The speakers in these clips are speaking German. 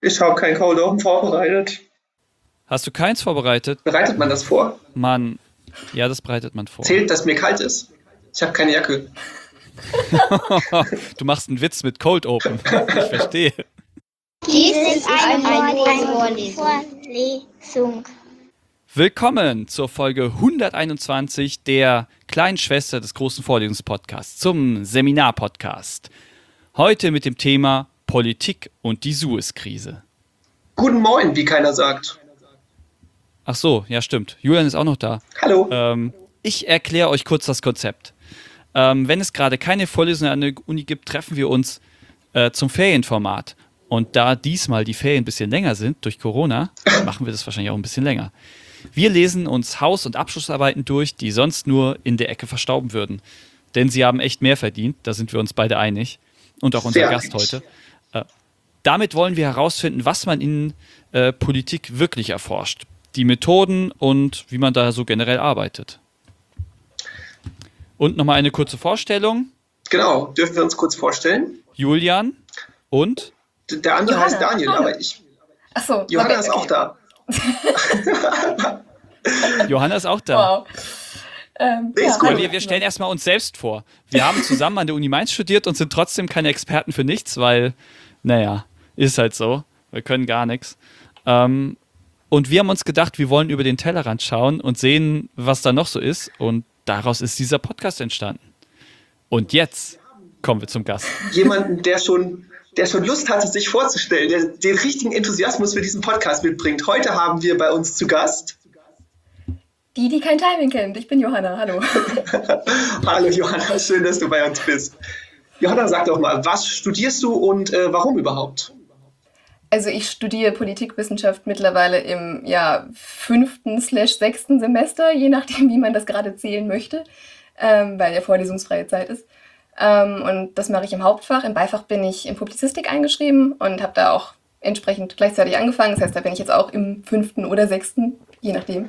Ich habe kein Cold Open vorbereitet. Hast du keins vorbereitet? Bereitet man das vor? Mann, ja, das bereitet man vor. Zählt, dass mir kalt ist? Ich habe keine Jacke. Du machst einen Witz mit Cold Open. Ich verstehe. Dies ist eine Vorlesung. Willkommen zur Folge 121 der kleinen Schwester des großen Vorlesungspodcasts, zum Seminarpodcast. Heute mit dem Thema Politik und die Suez-Krise. Guten Morgen, wie keiner sagt. Ach so, ja stimmt. Julian ist auch noch da. Hallo. Ich erkläre euch kurz das Konzept. Wenn es gerade keine Vorlesungen an der Uni gibt, treffen wir uns zum Ferienformat. Und da diesmal die Ferien ein bisschen länger sind durch Corona, machen wir das wahrscheinlich auch ein bisschen länger. Wir lesen uns Haus- und Abschlussarbeiten durch, die sonst nur in der Ecke verstauben würden. Denn sie haben echt mehr verdient, da sind wir uns beide einig. Und auch unser Sehr Gast einig. heute. Damit wollen wir herausfinden, was man in Politik wirklich erforscht. Die Methoden und wie man da so generell arbeitet. Und nochmal eine kurze Vorstellung. Genau, dürfen wir uns kurz vorstellen? Julian und Der andere Johanna. heißt Daniel, Hallo. aber Achso, Johanna ist auch da. Johanna ist auch da. Wow. Nee, ist gut. Aber wir stellen erstmal uns selbst vor. Wir haben zusammen an der Uni Mainz studiert und sind trotzdem keine Experten für nichts, weil, naja, ist halt so. Wir können gar nichts. Und wir haben uns gedacht, wir wollen über den Tellerrand schauen und sehen, was da noch so ist. Und daraus ist dieser Podcast entstanden. Und jetzt kommen wir zum Gast. Jemanden, der schon Lust hatte, sich vorzustellen, der den richtigen Enthusiasmus für diesen Podcast mitbringt. Heute haben wir bei uns zu Gast. Die kein Timing kennt. Ich bin Johanna, hallo. Hallo Johanna, schön, dass du bei uns bist. Johanna, sag doch mal, was studierst du und warum überhaupt? Also ich studiere Politikwissenschaft mittlerweile im 5./6. Semester, je nachdem, wie man das gerade zählen möchte, weil ja vorlesungsfreie Zeit ist. Und das mache ich im Hauptfach. Im Beifach bin ich in Publizistik eingeschrieben und habe da auch entsprechend gleichzeitig angefangen. Das heißt, da bin ich jetzt auch im 5. oder 6., je nachdem.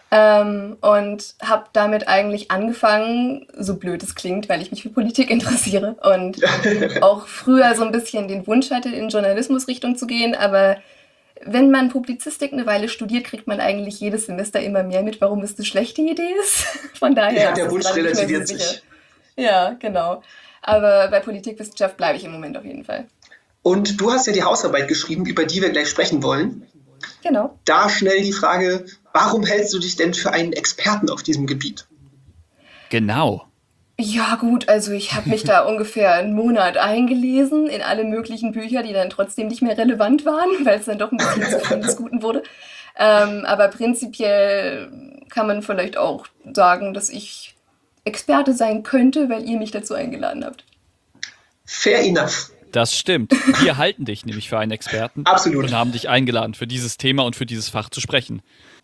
Und habe damit eigentlich angefangen, so blöd es klingt, weil ich mich für Politik interessiere und auch früher so ein bisschen den Wunsch hatte, in Journalismusrichtung zu gehen, aber wenn man Publizistik eine Weile studiert, kriegt man eigentlich jedes Semester immer mehr mit, warum es eine schlechte Idee ist. Von daher Ja, ist der es Wunsch gerade nicht mehr so relativiert sicher. sich. Ja, genau. Aber bei Politikwissenschaft bleibe ich im Moment auf jeden Fall. Und du hast ja die Hausarbeit geschrieben, über die wir gleich sprechen wollen. Genau. Da schnell die Frage, warum hältst du dich denn für einen Experten auf diesem Gebiet? Genau. Ja gut, also ich habe mich da ungefähr einen Monat eingelesen in alle möglichen Bücher, die dann trotzdem nicht mehr relevant waren, weil es dann doch ein bisschen zu viel des Guten wurde. Aber prinzipiell kann man vielleicht auch sagen, dass ich Experte sein könnte, weil ihr mich dazu eingeladen habt. Fair enough. Das stimmt. Wir halten dich nämlich für einen Experten. Absolut. Und haben dich eingeladen, für dieses Thema und für dieses Fach zu sprechen.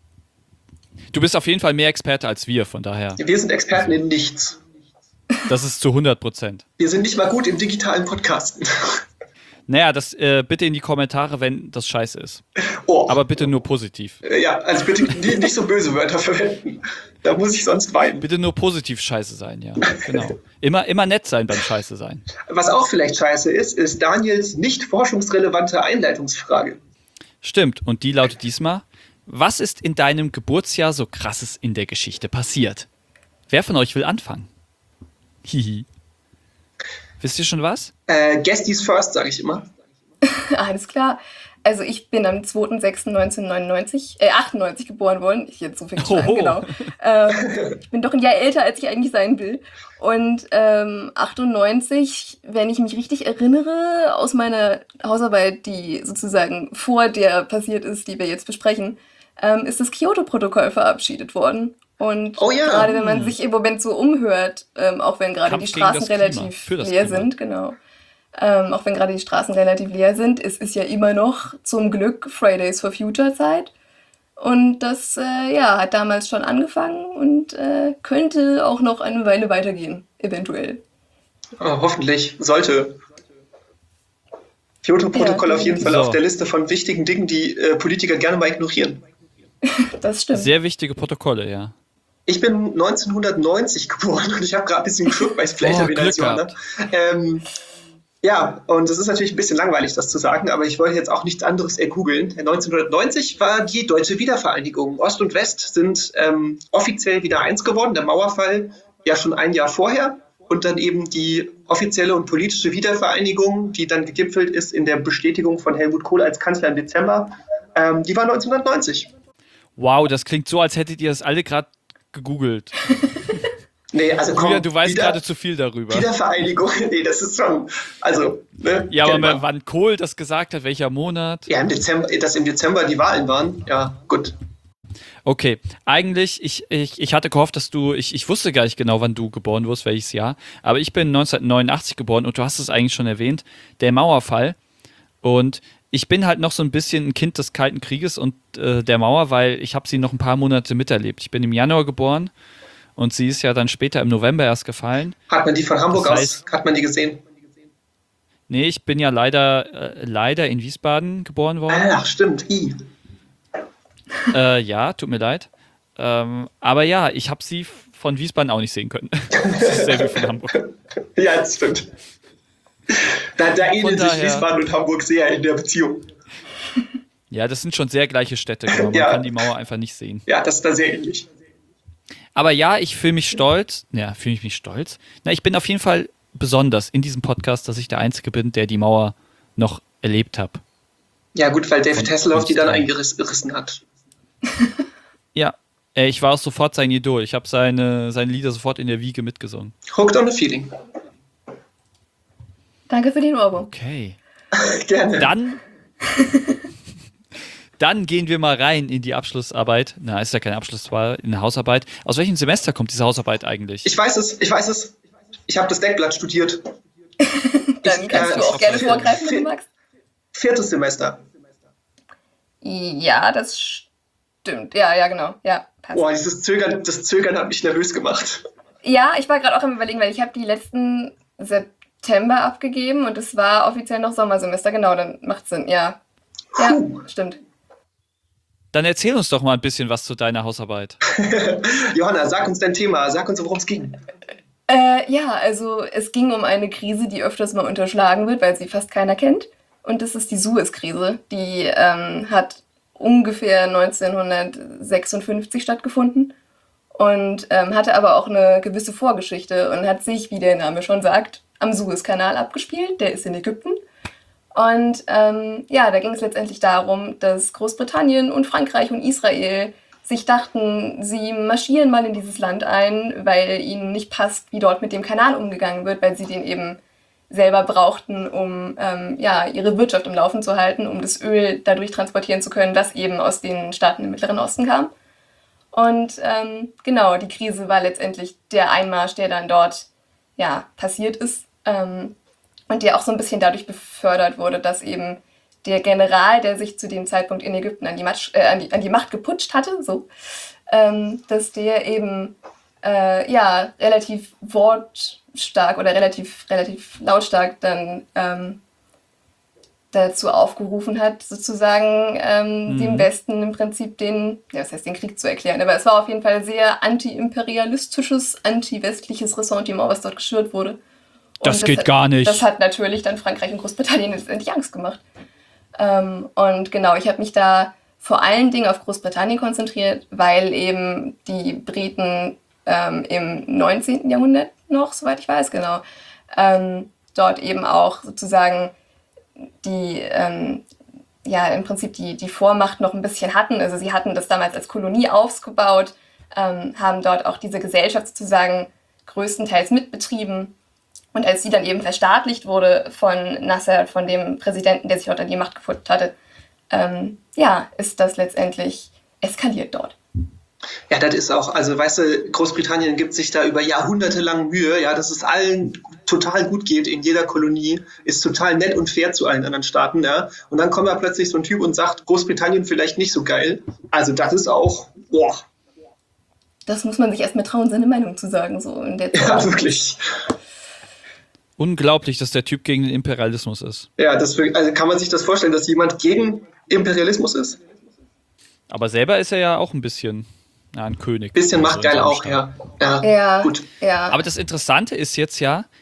Du bist auf jeden Fall mehr Experte als wir, von daher. Wir sind Experten in nichts. Das ist zu 100%. Wir sind nicht mal gut im digitalen Podcasten. Naja, das bitte in die Kommentare, wenn das scheiße ist. Oh, Aber bitte nur positiv. ja, also bitte nicht so böse Wörter verwenden. Da muss ich sonst weinen. Bitte nur positiv scheiße sein, ja. Genau. Immer nett sein beim Scheiße sein. Was auch vielleicht scheiße ist Daniels nicht forschungsrelevante Einleitungsfrage. Stimmt. Und die lautet diesmal: Was ist in deinem Geburtsjahr so krasses in der Geschichte passiert? Wer von euch will anfangen? Hihi. Wisst ihr schon was? Guesties first, sage ich immer. Alles klar. Also ich bin am 2.6.1998 geboren worden. Ich jetzt so viel geschlagen, Oho. genau. Ich bin doch ein Jahr älter, als ich eigentlich sein will. Und 98, wenn ich mich richtig erinnere, aus meiner Hausarbeit, die sozusagen vor der passiert ist, die wir jetzt besprechen, ist das Kyoto-Protokoll verabschiedet worden. Und Oh ja. gerade wenn man sich im Moment so umhört, auch wenn gerade Kampf die gegen das Straßen Klima, relativ für das leer Klima. sind, genau. Auch wenn gerade die Straßen relativ leer sind, es ist ja immer noch zum Glück Fridays for Future Zeit. Und das hat damals schon angefangen und könnte auch noch eine Weile weitergehen, eventuell. Hoffentlich sollte. Kyoto-Protokoll Ja, auf jeden Fall so. auf der Liste von wichtigen Dingen, die Politiker gerne mal ignorieren. Das stimmt. Sehr wichtige Protokolle, ja. Ich bin 1990 geboren und ich habe gerade ein bisschen geschluckt, weil ich vielleicht Oh, bin als Glück Johanna. Ja, und es ist natürlich ein bisschen langweilig, das zu sagen, aber ich wollte jetzt auch nichts anderes ergoogeln. 1990 war die deutsche Wiedervereinigung. Ost und West sind offiziell wieder eins geworden. Der Mauerfall ja schon ein Jahr vorher. Und dann eben die offizielle und politische Wiedervereinigung, die dann gegipfelt ist in der Bestätigung von Helmut Kohl als Kanzler im Dezember, die war 1990. Wow, das klingt so, als hättet ihr das alle gerade gegoogelt. Nee, also komm, Julia, du weißt gerade zu viel darüber. Wiedervereinigung, nee, das ist schon, also, ne. Ja, aber wann Kohl das gesagt hat, welcher Monat? Ja, im Dezember die Wahlen waren, ja, gut. Okay, eigentlich, ich hatte gehofft, dass ich wusste gar nicht genau, wann du geboren wirst, welches Jahr, aber ich bin 1989 geboren und du hast es eigentlich schon erwähnt, der Mauerfall. Und ich bin halt noch so ein bisschen ein Kind des Kalten Krieges und der Mauer, weil ich habe sie noch ein paar Monate miterlebt. Ich bin im Januar geboren und sie ist ja dann später im November erst gefallen. Hat man die von Hamburg aus, hat man die gesehen? Nee, ich bin ja leider in Wiesbaden geboren worden. Ach, stimmt. Ja, tut mir leid. Aber ja, ich habe sie von Wiesbaden auch nicht sehen können. Das ist sehr viel von Hamburg. Ja, das stimmt. Da ähneln sich Wiesbaden und Hamburg sehr in der Beziehung. Ja, das sind schon sehr gleiche Städte. Genau. Man kann die Mauer einfach nicht sehen. Ja, das ist da sehr ähnlich. Aber ja, ich fühle mich stolz. Ja, fühle ich mich stolz? Na, ich bin auf jeden Fall besonders in diesem Podcast, dass ich der Einzige bin, der die Mauer noch erlebt habe. Ja, gut, weil David Hasselhoff die dann eingerissen hat. Ja, ich war auch sofort sein Idol. Ich habe seine Lieder sofort in der Wiege mitgesungen. Hooked on a Feeling. Danke für den Ohrwurm. Okay. Gerne. Dann gehen wir mal rein in die Abschlussarbeit. Na, ist ja keine Abschlussarbeit, in eine Hausarbeit. Aus welchem Semester kommt diese Hausarbeit eigentlich? Ich weiß es. Ich habe das Deckblatt studiert. Dann kannst du auch gerne vorgreifen, wenn du magst. 4. Semester. Ja, das stimmt. Ja, genau. Ja, passt. Boah, das Zögern hat mich nervös gemacht. Ja, ich war gerade auch am Überlegen, weil ich habe die letzten September abgegeben und es war offiziell noch Sommersemester. Genau, dann macht Sinn. Ja, stimmt. Dann erzähl uns doch mal ein bisschen was zu deiner Hausarbeit. Johanna, sag uns dein Thema. Sag uns, worum es ging. Ja, also es ging um eine Krise, die öfters mal unterschlagen wird, weil sie fast keiner kennt. Und das ist die Suez-Krise. Die hat ungefähr 1956 stattgefunden und hatte aber auch eine gewisse Vorgeschichte und hat sich, wie der Name schon sagt, am Suezkanal abgespielt. Der ist in Ägypten. Und da ging es letztendlich darum, dass Großbritannien und Frankreich und Israel sich dachten, sie marschieren mal in dieses Land ein, weil ihnen nicht passt, wie dort mit dem Kanal umgegangen wird, weil sie den eben selber brauchten, um ihre Wirtschaft im Laufen zu halten, um das Öl dadurch transportieren zu können, das eben aus den Staaten im Mittleren Osten kam. Und die Krise war letztendlich der Einmarsch, der dann dort passiert ist und der auch so ein bisschen dadurch befördert wurde, dass eben der General, der sich zu dem Zeitpunkt in Ägypten an die Macht geputscht hatte, dass der eben relativ wortstark oder relativ lautstark dann dazu aufgerufen hat, sozusagen dem Westen im Prinzip den Krieg zu erklären. Aber es war auf jeden Fall sehr anti-imperialistisches, anti-westliches Ressentiment, was dort geschürt wurde. Und das geht gar nicht. Das hat natürlich dann Frankreich und Großbritannien letztendlich Angst gemacht. Und genau, ich habe mich da vor allen Dingen auf Großbritannien konzentriert, weil eben die Briten im 19. Jahrhundert noch, soweit ich weiß, genau, dort eben auch sozusagen im Prinzip die Vormacht noch ein bisschen hatten. Also sie hatten das damals als Kolonie aufgebaut, haben dort auch diese Gesellschaft sozusagen größtenteils mitbetrieben. Und als sie dann eben verstaatlicht wurde von Nasser, von dem Präsidenten, der sich dort an die Macht gefunden hatte, ist das letztendlich eskaliert dort. Ja, das ist auch, also weißt du, Großbritannien gibt sich da über Jahrhunderte lang Mühe, ja, dass es allen total gut geht in jeder Kolonie, ist total nett und fair zu allen anderen Staaten, ja. Und dann kommt da plötzlich so ein Typ und sagt, Großbritannien vielleicht nicht so geil. Also das ist auch, boah. Das muss man sich erst mal trauen, seine Meinung zu sagen, so in der Zeit. Ja, wirklich. Unglaublich, dass der Typ gegen den Imperialismus ist. Ja, also kann man sich das vorstellen, dass jemand gegen Imperialismus ist? Aber selber ist er ja auch ein bisschen ein König. Bisschen machtgeil auch, ja. Ja, gut. Ja. Aber das Interessante ist jetzt ja,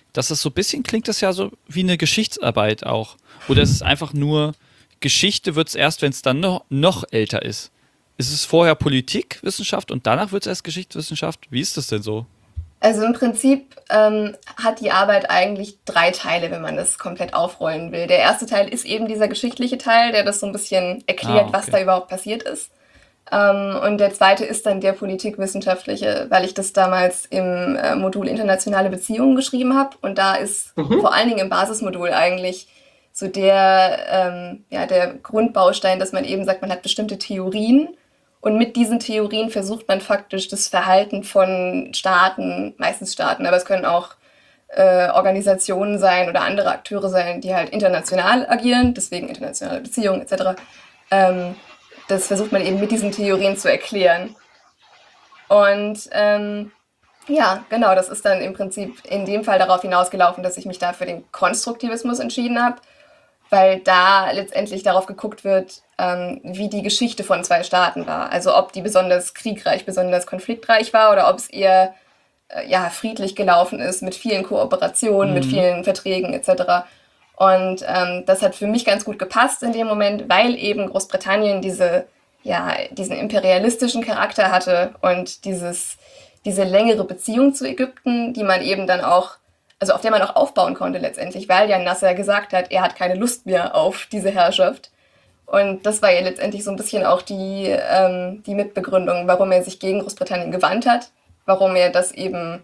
dass es so ein bisschen klingt, das ja so wie eine Geschichtsarbeit auch. Oder ist es einfach nur, Geschichte wird es erst, wenn es dann noch älter ist? Ist es vorher Politikwissenschaft und danach wird es erst Geschichtswissenschaft? Wie ist das denn so? Also im Prinzip hat die Arbeit eigentlich 3 Teile, wenn man das komplett aufrollen will. Der erste Teil ist eben dieser geschichtliche Teil, der das so ein bisschen erklärt, was Okay. da überhaupt passiert ist. Und der zweite ist dann der politikwissenschaftliche, weil ich das damals im Modul Internationale Beziehungen geschrieben habe. Und da ist Mhm. vor allen Dingen im Basismodul eigentlich so der Grundbaustein, dass man eben sagt, man hat bestimmte Theorien und mit diesen Theorien versucht man faktisch das Verhalten von Staaten, meistens Staaten, aber es können auch Organisationen sein oder andere Akteure sein, die halt international agieren, deswegen internationale Beziehungen etc. Ähm, Das versucht man eben mit diesen Theorien zu erklären. Und ja, genau, das ist dann im Prinzip in dem Fall darauf hinausgelaufen, dass ich mich da für den Konstruktivismus entschieden habe, weil da letztendlich darauf geguckt wird, wie die Geschichte von 2 Staaten war. Also ob die besonders kriegreich, besonders konfliktreich war oder ob es eher friedlich gelaufen ist mit vielen Kooperationen, mit Mhm. vielen Verträgen etc. Und das hat für mich ganz gut gepasst in dem Moment, weil eben Großbritannien diesen imperialistischen Charakter hatte und diese längere Beziehung zu Ägypten, die man eben dann auch, also auf der man auch aufbauen konnte letztendlich, weil ja Nasser gesagt hat, er hat keine Lust mehr auf diese Herrschaft. Und das war ja letztendlich so ein bisschen auch die Mitbegründung, warum er sich gegen Großbritannien gewandt hat, warum er das eben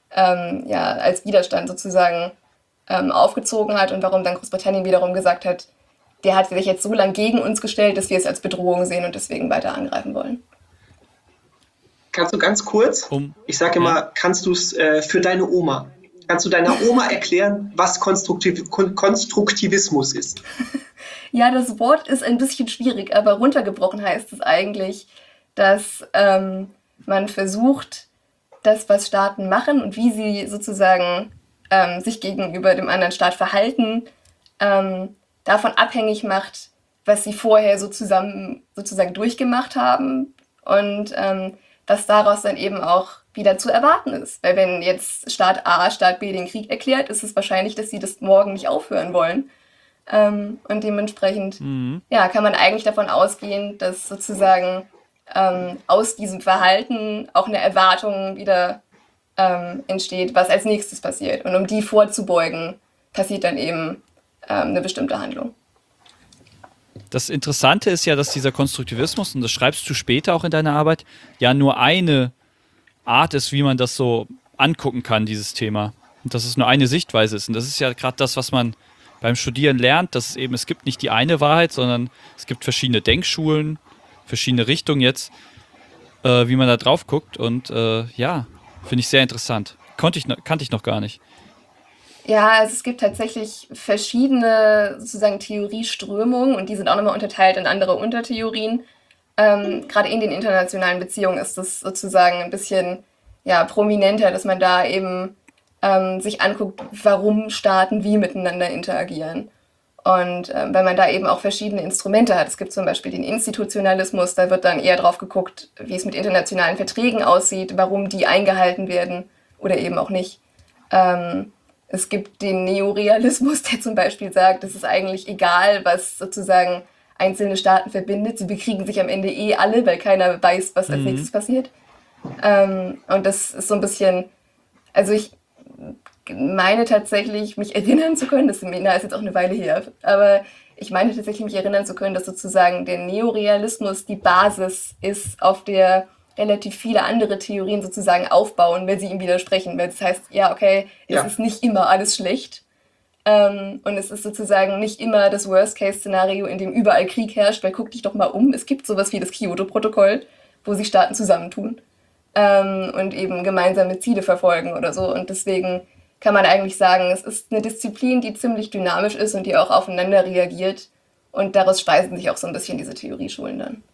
als Widerstand sozusagen aufgezogen hat und warum dann Großbritannien wiederum gesagt hat, der hat sich jetzt so lange gegen uns gestellt, dass wir es als Bedrohung sehen und deswegen weiter angreifen wollen. Kannst du ganz kurz, ich sage Ja. immer, kannst du es für deine Oma, kannst du deiner Oma erklären, was Konstruktivismus ist? Ja, das Wort ist ein bisschen schwierig, aber runtergebrochen heißt es eigentlich, dass man versucht, das, was Staaten machen und wie sie sozusagen sich gegenüber dem anderen Staat verhalten, davon abhängig macht, was sie vorher so sozusagen durchgemacht haben und was daraus dann eben auch wieder zu erwarten ist. Weil wenn jetzt Staat A, Staat B den Krieg erklärt, ist es wahrscheinlich, dass sie das morgen nicht aufhören wollen. Und dementsprechend Mhm. kann man eigentlich davon ausgehen, dass sozusagen aus diesem Verhalten auch eine Erwartung wieder entsteht, was als nächstes passiert. Und um die vorzubeugen, passiert dann eben eine bestimmte Handlung. Das Interessante ist ja, dass dieser Konstruktivismus, und das schreibst du später auch in deiner Arbeit, ja nur eine Art ist, wie man das so angucken kann, dieses Thema. Und dass es nur eine Sichtweise ist. Und das ist ja gerade das, was man beim Studieren lernt, dass es gibt nicht die eine Wahrheit, sondern es gibt verschiedene Denkschulen, verschiedene Richtungen jetzt, wie man da drauf guckt. Und finde ich sehr interessant. Kannte ich noch gar nicht. Ja, also es gibt tatsächlich verschiedene sozusagen Theorieströmungen und die sind auch nochmal unterteilt in andere Untertheorien. Gerade in den internationalen Beziehungen ist das sozusagen ein bisschen prominenter, dass man da eben sich anguckt, warum Staaten wie miteinander interagieren. Und weil man da eben auch verschiedene Instrumente hat. Es gibt zum Beispiel den Institutionalismus, da wird dann eher drauf geguckt, wie es mit internationalen Verträgen aussieht, warum die eingehalten werden oder eben auch nicht. Es gibt den Neorealismus, der zum Beispiel sagt, es ist eigentlich egal, was sozusagen einzelne Staaten verbindet. Sie bekriegen sich am Ende alle, weil keiner weiß, was als nächstes passiert. Und das ist so ein bisschen, also ich meine tatsächlich, mich erinnern zu können, das Seminar ist jetzt auch eine Weile her, aber ich meine tatsächlich, mich erinnern zu können, dass sozusagen der Neorealismus die Basis ist, auf der relativ viele andere Theorien sozusagen aufbauen, wenn sie ihm widersprechen. Weil das heißt, es ist nicht immer alles schlecht. Und es ist sozusagen nicht immer das Worst-Case-Szenario, in dem überall Krieg herrscht, weil guck dich doch mal um, es gibt sowas wie das Kyoto-Protokoll, wo sich Staaten zusammentun und eben gemeinsame Ziele verfolgen oder so. Und deswegen kann man eigentlich sagen, es ist eine Disziplin, die ziemlich dynamisch ist und die auch aufeinander reagiert. Und daraus speisen sich auch so ein bisschen diese Theorieschulen dann.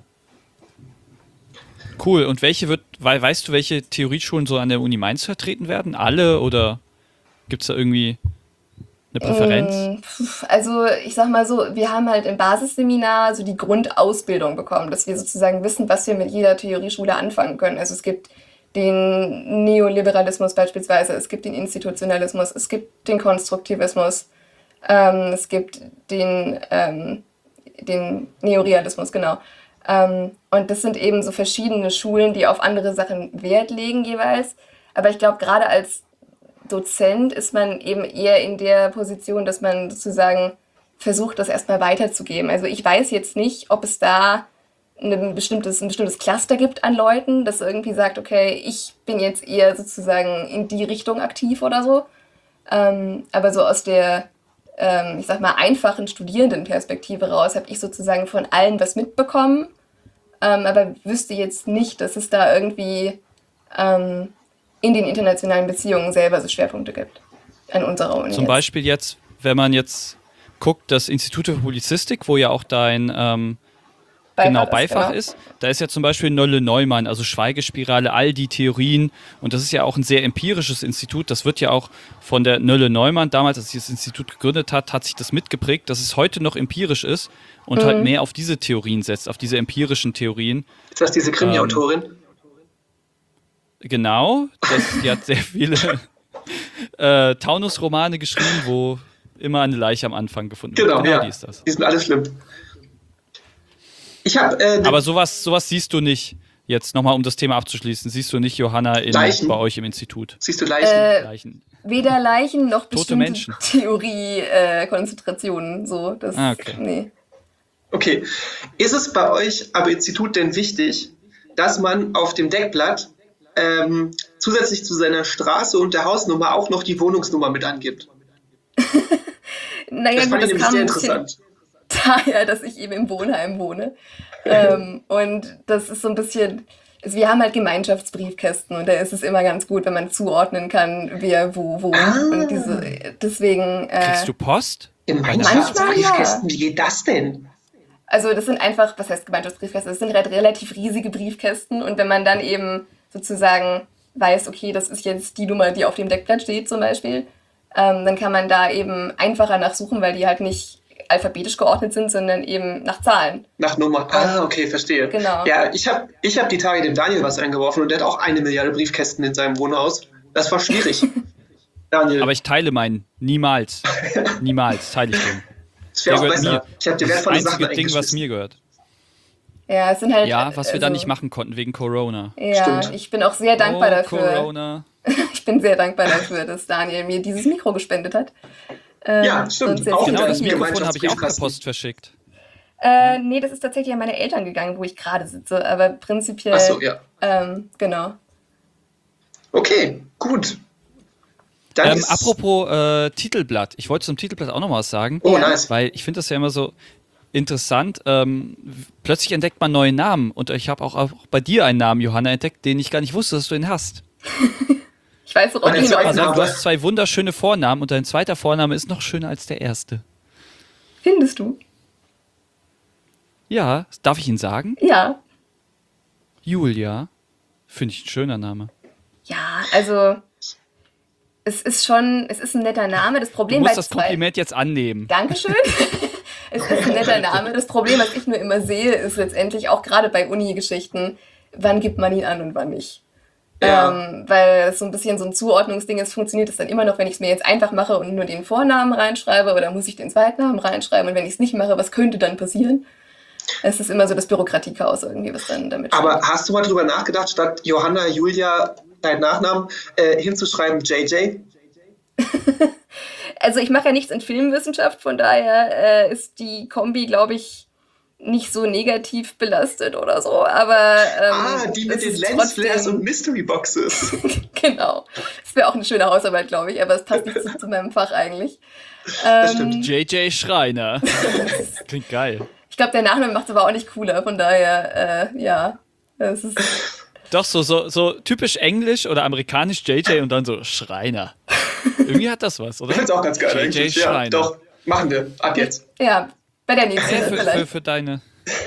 Cool. Und weißt du, welche Theorieschulen so an der Uni Mainz vertreten werden? Alle oder gibt es da irgendwie eine Präferenz? Also ich sag mal so, wir haben halt im Basisseminar so die Grundausbildung bekommen, dass wir sozusagen wissen, was wir mit jeder Theorieschule anfangen können. Also es gibt den Neoliberalismus beispielsweise, es gibt den Institutionalismus, es gibt den Konstruktivismus, es gibt den Neorealismus, genau. Und das sind eben so verschiedene Schulen, die auf andere Sachen Wert legen jeweils. Aber ich glaube, gerade als Dozent ist man eben eher in der Position, dass man sozusagen versucht, das erstmal weiterzugeben. Also ich weiß jetzt nicht, ob es da ein bestimmtes Cluster gibt an Leuten, das irgendwie sagt, okay, ich bin jetzt eher sozusagen in die Richtung aktiv oder so. Aber so aus der, ich sag mal, einfachen Studierendenperspektive raus habe ich sozusagen von allen was mitbekommen, aber wüsste jetzt nicht, dass es da irgendwie in den internationalen Beziehungen selber so Schwerpunkte gibt an unserer Uni. Zum Beispiel jetzt, wenn man jetzt guckt, das Institut für Publizistik, wo ja auch dein Beifach ist. Da ist ja zum Beispiel Nölle-Neumann, also Schweigespirale, all die Theorien. Und das ist ja auch ein sehr empirisches Institut. Das wird ja auch von der Nölle-Neumann, damals, als sie das Institut gegründet hat sich das mitgeprägt, dass es heute noch empirisch ist und halt mehr auf diese Theorien setzt, auf diese empirischen Theorien. Ist das diese Krimi-Autorin? Genau. Die hat sehr viele Taunus-Romane geschrieben, wo immer eine Leiche am Anfang gefunden wird. Genau, ja. Die ist das. Die sind alle schlimm. Aber sowas siehst du nicht, jetzt nochmal um das Thema abzuschließen, siehst du nicht, Johanna, bei euch im Institut? Siehst du Leichen? Weder Leichen noch tote Menschen. Theorie-Konzentrationen. Okay. Nee. Okay. Ist es bei euch am Institut denn wichtig, dass man auf dem Deckblatt zusätzlich zu seiner Straße und der Hausnummer auch noch die Wohnungsnummer mit angibt? Naja, das fand ich nämlich sehr interessant. Daher, dass ich eben im Wohnheim wohne. Und das ist so ein bisschen, wir haben halt Gemeinschaftsbriefkästen und da ist es immer ganz gut, wenn man zuordnen kann, wer wo wohnt. Und deswegen. Kriegst du Post? Gemeinschaftsbriefkästen, wie geht das denn? Also das sind einfach, was heißt Gemeinschaftsbriefkästen? Das sind halt relativ riesige Briefkästen und wenn man dann eben sozusagen weiß, okay, das ist jetzt die Nummer, die auf dem Deckblatt steht zum Beispiel, dann kann man da eben einfacher nachsuchen, weil die halt nicht alphabetisch geordnet sind, sondern eben nach Zahlen. Nach Nummer. Okay, verstehe. Genau. Ja, ich hab die Tage dem Daniel was eingeworfen und der hat auch 1 Milliarde Briefkästen in seinem Wohnhaus. Das war schwierig. Daniel. Aber ich teile meinen. Niemals. Niemals teile ich den. Das wäre auch besser. Mir. Ich habe dir wertvolle das Sachen einzige Ding, was mir gehört. Ja, es sind halt. Ja, was wir da nicht machen konnten wegen Corona. Ja, Stimmt. Ich bin auch sehr dankbar dafür. Corona. Ich bin sehr dankbar dafür, dass Daniel mir dieses Mikro gespendet hat. Ja, stimmt. Auch genau, das Mikrofon habe ich auch per Post verschickt. Nee, das ist tatsächlich an meine Eltern gegangen, wo ich gerade sitze, aber prinzipiell. Ach so, ja. Genau. Okay, gut. Apropos Titelblatt. Ich wollte zum Titelblatt auch noch mal was sagen. Oh, nice. Weil ich finde das ja immer so interessant. Plötzlich entdeckt man neue Namen. Und ich habe auch bei dir einen Namen, Johanna, entdeckt, den ich gar nicht wusste, dass du ihn hast. Ich weiß, worauf du hinaus Du hast 2 wunderschöne Vornamen und dein zweiter Vorname ist noch schöner als der erste. Findest du? Ja, darf ich ihn sagen? Ja. Julia. Finde ich ein schöner Name. Ja, also es ist ein netter Name. Das Problem du musst das Kompliment jetzt annehmen. Dankeschön. Es ist ein netter Name. Das Problem, was ich nur immer sehe, ist letztendlich auch gerade bei Uni-Geschichten, wann gibt man ihn an und wann nicht. Ja. Weil es so ein bisschen so ein Zuordnungsding ist, funktioniert es dann immer noch, wenn ich es mir jetzt einfach mache und nur den Vornamen reinschreibe oder muss ich den Zweitnamen reinschreiben und wenn ich es nicht mache, was könnte dann passieren? Es ist immer so das Bürokratiechaos irgendwie, was dann damit Aber hast du mal drüber nachgedacht, statt Johanna, Julia, deinen Nachnamen, hinzuschreiben JJ? Also ich mache ja nichts in Filmwissenschaft, von daher ist die Kombi, glaube ich, nicht so negativ belastet oder so, aber die mit den Lensflares und Mystery Boxes. Genau. Das wäre auch eine schöne Hausarbeit, glaube ich, aber es passt nicht zu meinem Fach eigentlich. Das stimmt. JJ Schreiner. Klingt geil. Ich glaube, der Nachname macht es aber auch nicht cooler, von daher, ja. Es ist Doch, so typisch englisch oder amerikanisch JJ und dann so Schreiner. Irgendwie hat das was, oder? Ich finde es auch ganz geil. JJ Schreiner. Ja, doch, machen wir. Ab jetzt. Ja, bei der nächsten vielleicht. Für deine...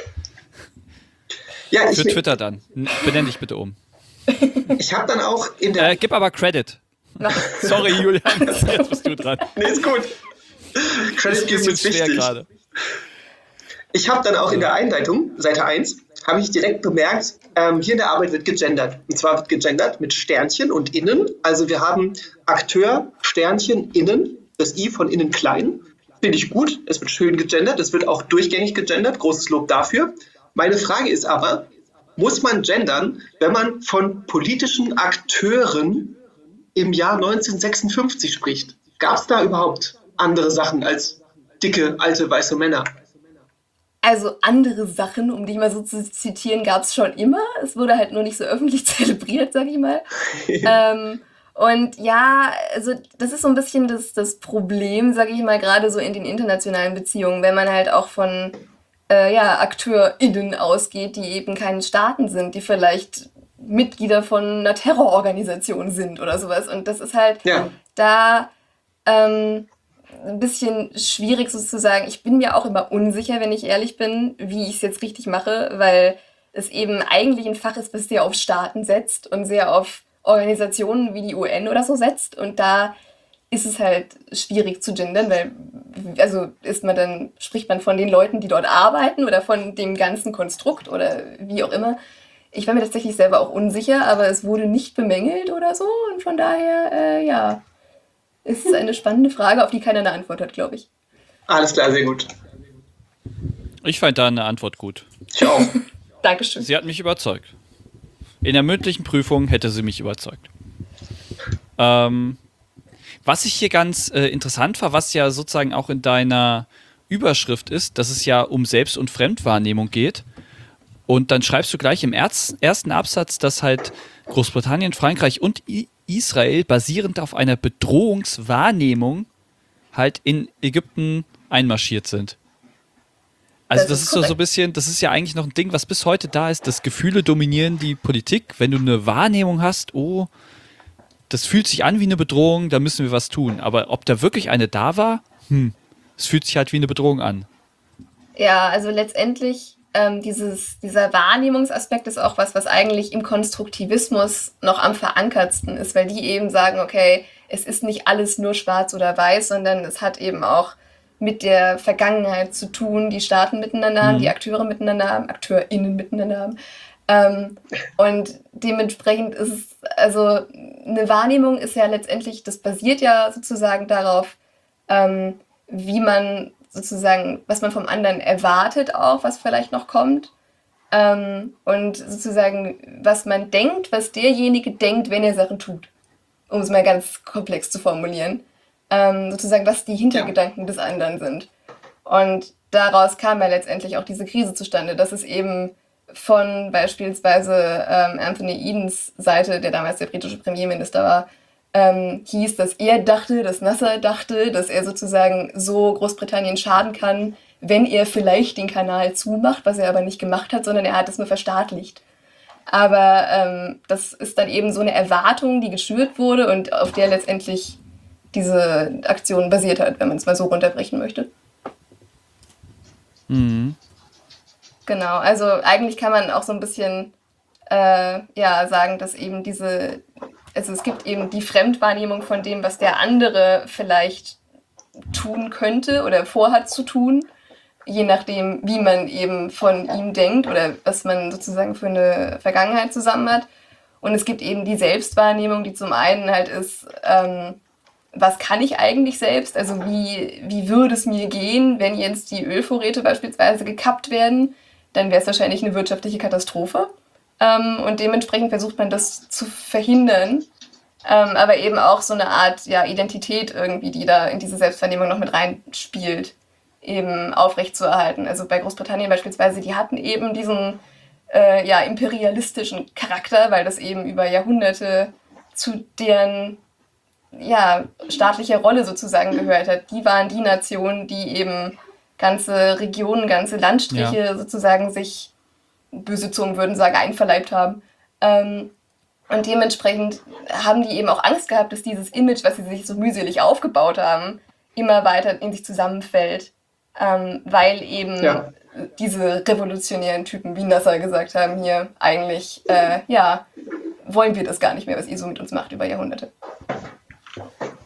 Ja, für Twitter dann. Benenn dich bitte um. Ich habe dann auch in der... Gib aber Credit. Sorry, Julian, jetzt bist du dran. Nee, ist gut. Credit ist schwer wichtig. gerade. Ich habe dann auch in der Einleitung, Seite 1, habe ich direkt bemerkt, hier in der Arbeit wird gegendert. Und zwar wird gegendert mit Sternchen und innen. Also wir haben Akteur, Sternchen, innen, das I von innen klein. Finde ich gut, es wird schön gegendert, es wird auch durchgängig gegendert, großes Lob dafür. Meine Frage ist aber, muss man gendern, wenn man von politischen Akteuren im Jahr 1956 spricht? Gab es da überhaupt andere Sachen als dicke, alte, weiße Männer? Also andere Sachen, um dich mal so zu zitieren, gab es schon immer. Es wurde halt nur nicht so öffentlich zelebriert, sag ich mal. Und ja, also das ist so ein bisschen das Problem, sag ich mal, gerade so in den internationalen Beziehungen, wenn man halt auch von AkteurInnen ausgeht, die eben keine Staaten sind, die vielleicht Mitglieder von einer Terrororganisation sind oder sowas. Und das ist halt Ja, da ein bisschen schwierig sozusagen. Ich bin mir auch immer unsicher, wenn ich ehrlich bin, wie ich es jetzt richtig mache, weil es eben eigentlich ein Fach ist, was sehr auf Staaten setzt und sehr auf Organisationen wie die UN oder so setzt. Und da ist es halt schwierig zu gendern, weil also spricht man von den Leuten, die dort arbeiten oder von dem ganzen Konstrukt oder wie auch immer. Ich war mir tatsächlich selber auch unsicher, aber es wurde nicht bemängelt oder so und von daher, ist es eine spannende Frage, auf die keiner eine Antwort hat, glaube ich. alles klar, sehr gut. Ich fand da eine Antwort gut. Ich auch. Dankeschön. Sie hat mich überzeugt. In der mündlichen Prüfung hätte sie mich überzeugt. Was ich hier ganz interessant war, was ja sozusagen auch in deiner Überschrift ist, dass es ja um Selbst- und Fremdwahrnehmung geht. Und dann schreibst du gleich im ersten Absatz, dass halt Großbritannien, Frankreich und Israel basierend auf einer Bedrohungswahrnehmung halt in Ägypten einmarschiert sind. Also das ist so ein bisschen, das ist ja eigentlich noch ein Ding, was bis heute da ist, dass Gefühle dominieren die Politik. Wenn du eine Wahrnehmung hast, oh, das fühlt sich an wie eine Bedrohung, da müssen wir was tun. Aber ob da wirklich eine da war, es fühlt sich halt wie eine Bedrohung an. Ja, also letztendlich dieser Wahrnehmungsaspekt ist auch was eigentlich im Konstruktivismus noch am verankert ist, weil die eben sagen, okay, es ist nicht alles nur schwarz oder weiß, sondern es hat eben auch mit der Vergangenheit zu tun, die Staaten miteinander haben, die Akteure miteinander haben, AkteurInnen miteinander haben. Und dementsprechend ist es, also eine Wahrnehmung ist ja letztendlich, das basiert ja sozusagen darauf, wie man sozusagen, was man vom anderen erwartet auch, was vielleicht noch kommt. Und sozusagen, was man denkt, was derjenige denkt, wenn er Sachen tut. Um es mal ganz komplex zu formulieren. Sozusagen, was die Hintergedanken des anderen sind. Und daraus kam ja letztendlich auch diese Krise zustande, dass es eben von beispielsweise Anthony Edens Seite, der damals der britische Premierminister war, hieß, dass er dachte, dass Nasser dachte, dass er sozusagen so Großbritannien schaden kann, wenn er vielleicht den Kanal zumacht, was er aber nicht gemacht hat, sondern er hat es nur verstaatlicht. Aber das ist dann eben so eine Erwartung, die geschürt wurde und auf der letztendlich diese Aktion basiert hat, wenn man es mal so runterbrechen möchte. Mhm. Genau, also eigentlich kann man auch so ein bisschen sagen, dass eben also es gibt eben die Fremdwahrnehmung von dem, was der andere vielleicht tun könnte oder vorhat zu tun, je nachdem, wie man eben von ihm denkt oder was man sozusagen für eine Vergangenheit zusammen hat. Und es gibt eben die Selbstwahrnehmung, die zum einen halt ist, was kann ich eigentlich selbst? Also wie würde es mir gehen, wenn jetzt die Ölvorräte beispielsweise gekappt werden? Dann wäre es wahrscheinlich eine wirtschaftliche Katastrophe. Und dementsprechend versucht man das zu verhindern. Aber eben auch so eine Art Identität irgendwie, die da in diese Selbstwahrnehmung noch mit reinspielt, eben aufrechtzuerhalten. Also bei Großbritannien beispielsweise, die hatten eben diesen imperialistischen Charakter, weil das eben über Jahrhunderte zu deren staatlicher Rolle sozusagen gehört hat. Die waren die Nation, die eben ganze Regionen, ganze Landstriche sozusagen sich, böse Zungen würden sagen, einverleibt haben. Und dementsprechend haben die eben auch Angst gehabt, dass dieses Image, was sie sich so mühselig aufgebaut haben, immer weiter in sich zusammenfällt. Weil eben diese revolutionären Typen wie Nasser gesagt haben, hier eigentlich, wollen wir das gar nicht mehr, was ihr so mit uns macht über Jahrhunderte.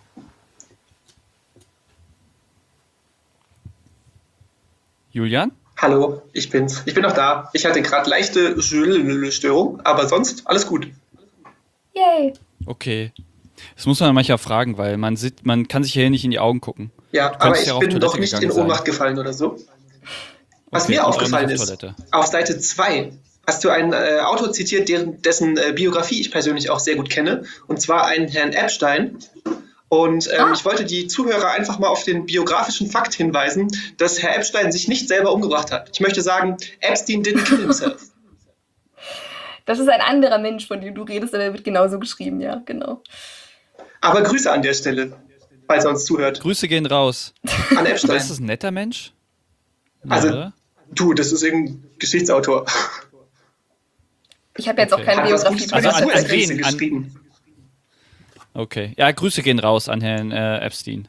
Julian? Hallo, ich bin's. Ich bin noch da. Ich hatte gerade leichte Störung, aber sonst alles gut. Yay. Okay. Das muss man manchmal fragen, weil man kann sich hier nicht in die Augen gucken. Ja, Du aber könntest ich ja auf bin Toilette doch nicht in gegangen sein. Ohnmacht gefallen oder so. Was Okay, mir und auch aufgefallen nicht auf ist, Toilette. auf Seite 2 hast du einen Autor zitiert, dessen Biografie ich persönlich auch sehr gut kenne, und zwar einen Herrn Epstein. Und ich wollte die Zuhörer einfach mal auf den biografischen Fakt hinweisen, dass Herr Epstein sich nicht selber umgebracht hat. Ich möchte sagen, Epstein didn't kill himself. Das ist ein anderer Mensch, von dem du redest, aber er wird genauso geschrieben, ja, genau. Aber Grüße an der Stelle, falls er uns zuhört. Grüße gehen raus. An Aber Epstein. ist das ein netter Mensch? Also, oder? du, das ist irgendein Geschichtsautor. Ich habe jetzt auch Okay. keine Hat was Gutes Biografie. für die Also an Suezkrise wen? geschrieben. Okay. Ja, Grüße gehen raus an Herrn Epstein.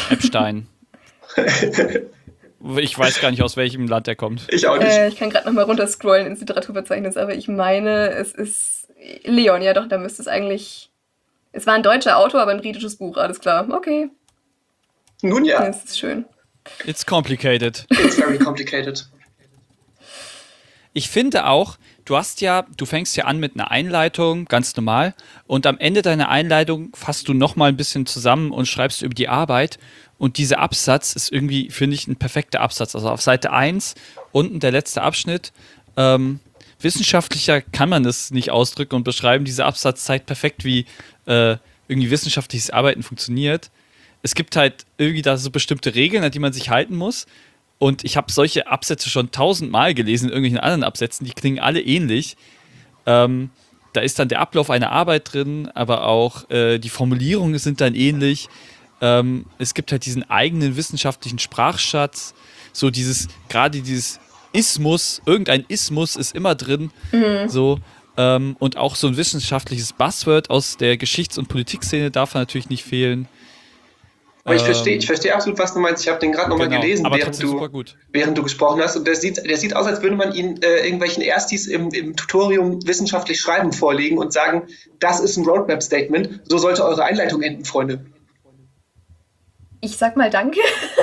Ich weiß gar nicht, aus welchem Land er kommt. Ich auch nicht. Ich kann gerade nochmal runterscrollen ins Literaturverzeichnis, aber ich meine, es ist Leon, ja doch, da müsste es eigentlich. Es war ein deutscher Autor, aber ein britisches Buch, alles klar. Okay, Nun ja, das ist schön. It's complicated. it's very complicated. Ich finde auch, du fängst ja an mit einer Einleitung, ganz normal, und am Ende deiner Einleitung fasst du nochmal ein bisschen zusammen und schreibst über die Arbeit. Und dieser Absatz ist irgendwie, finde ich, ein perfekter Absatz. Also auf Seite 1, unten der letzte Abschnitt. Wissenschaftlicher kann man es nicht ausdrücken und beschreiben. Dieser Absatz zeigt perfekt, wie irgendwie wissenschaftliches Arbeiten funktioniert. Es gibt halt irgendwie da so bestimmte Regeln, an die man sich halten muss. Und ich habe solche Absätze schon 1000-mal gelesen in irgendwelchen anderen Absätzen, die klingen alle ähnlich. Da ist dann der Ablauf einer Arbeit drin, aber auch die Formulierungen sind dann ähnlich. Es gibt halt diesen eigenen wissenschaftlichen Sprachschatz, so gerade dieses Ismus, irgendein Ismus ist immer drin, so. Und auch so ein wissenschaftliches Buzzword aus der Geschichts- und Politikszene darf natürlich nicht fehlen. Aber ich verstehe absolut, was du meinst. Ich habe den gerade nochmal Genau, gelesen, aber trotzdem super gut. während du gesprochen hast. Und der sieht aus, als würde man ihn irgendwelchen Erstis im Tutorium wissenschaftlich schreiben vorlegen und sagen, das ist ein Roadmap-Statement. So sollte eure Einleitung enden, Freunde. Ich sag mal danke.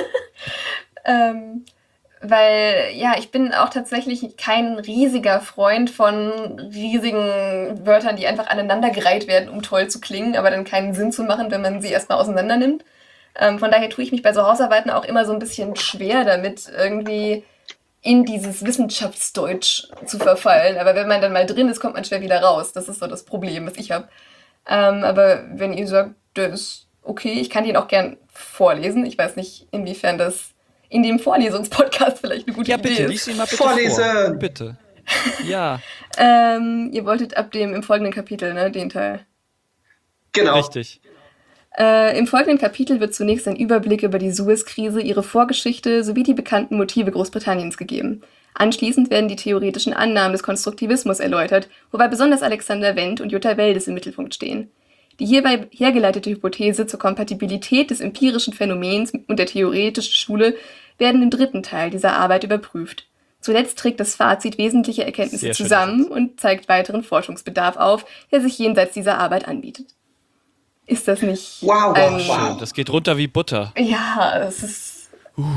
Weil, ja, ich bin auch tatsächlich kein riesiger Freund von riesigen Wörtern, die einfach aneinandergereiht werden, um toll zu klingen, aber dann keinen Sinn zu machen, wenn man sie erstmal auseinander nimmt. Von daher tue ich mich bei so Hausarbeiten auch immer so ein bisschen schwer damit, irgendwie in dieses Wissenschaftsdeutsch zu verfallen. Aber wenn man dann mal drin ist, kommt man schwer wieder raus. Das ist so das Problem, was ich habe. Aber wenn ihr sagt, der ist okay, ich kann den auch gern vorlesen. Ich weiß nicht, inwiefern das in dem Vorlesungspodcast vielleicht eine gute Ja, Idee bitte, ist. lies ihn mal bitte Vorlesen! vor. Bitte. Ja, Ihr wolltet ab dem im folgenden Kapitel, ne, den Teil. Genau. richtig. Im folgenden Kapitel wird zunächst ein Überblick über die Suez-Krise, ihre Vorgeschichte sowie die bekannten Motive Großbritanniens gegeben. Anschließend werden die theoretischen Annahmen des Konstruktivismus erläutert, wobei besonders Alexander Wendt und Jutta Weldes im Mittelpunkt stehen. Die hierbei hergeleitete Hypothese zur Kompatibilität des empirischen Phänomens und der theoretischen Schule werden im dritten Teil dieser Arbeit überprüft. Zuletzt trägt das Fazit wesentliche Erkenntnisse Sehr schön. zusammen und zeigt weiteren Forschungsbedarf auf, der sich jenseits dieser Arbeit anbietet. Ist das nicht Wow, ein... wow, wow. Das geht runter wie Butter. Ja, es ist...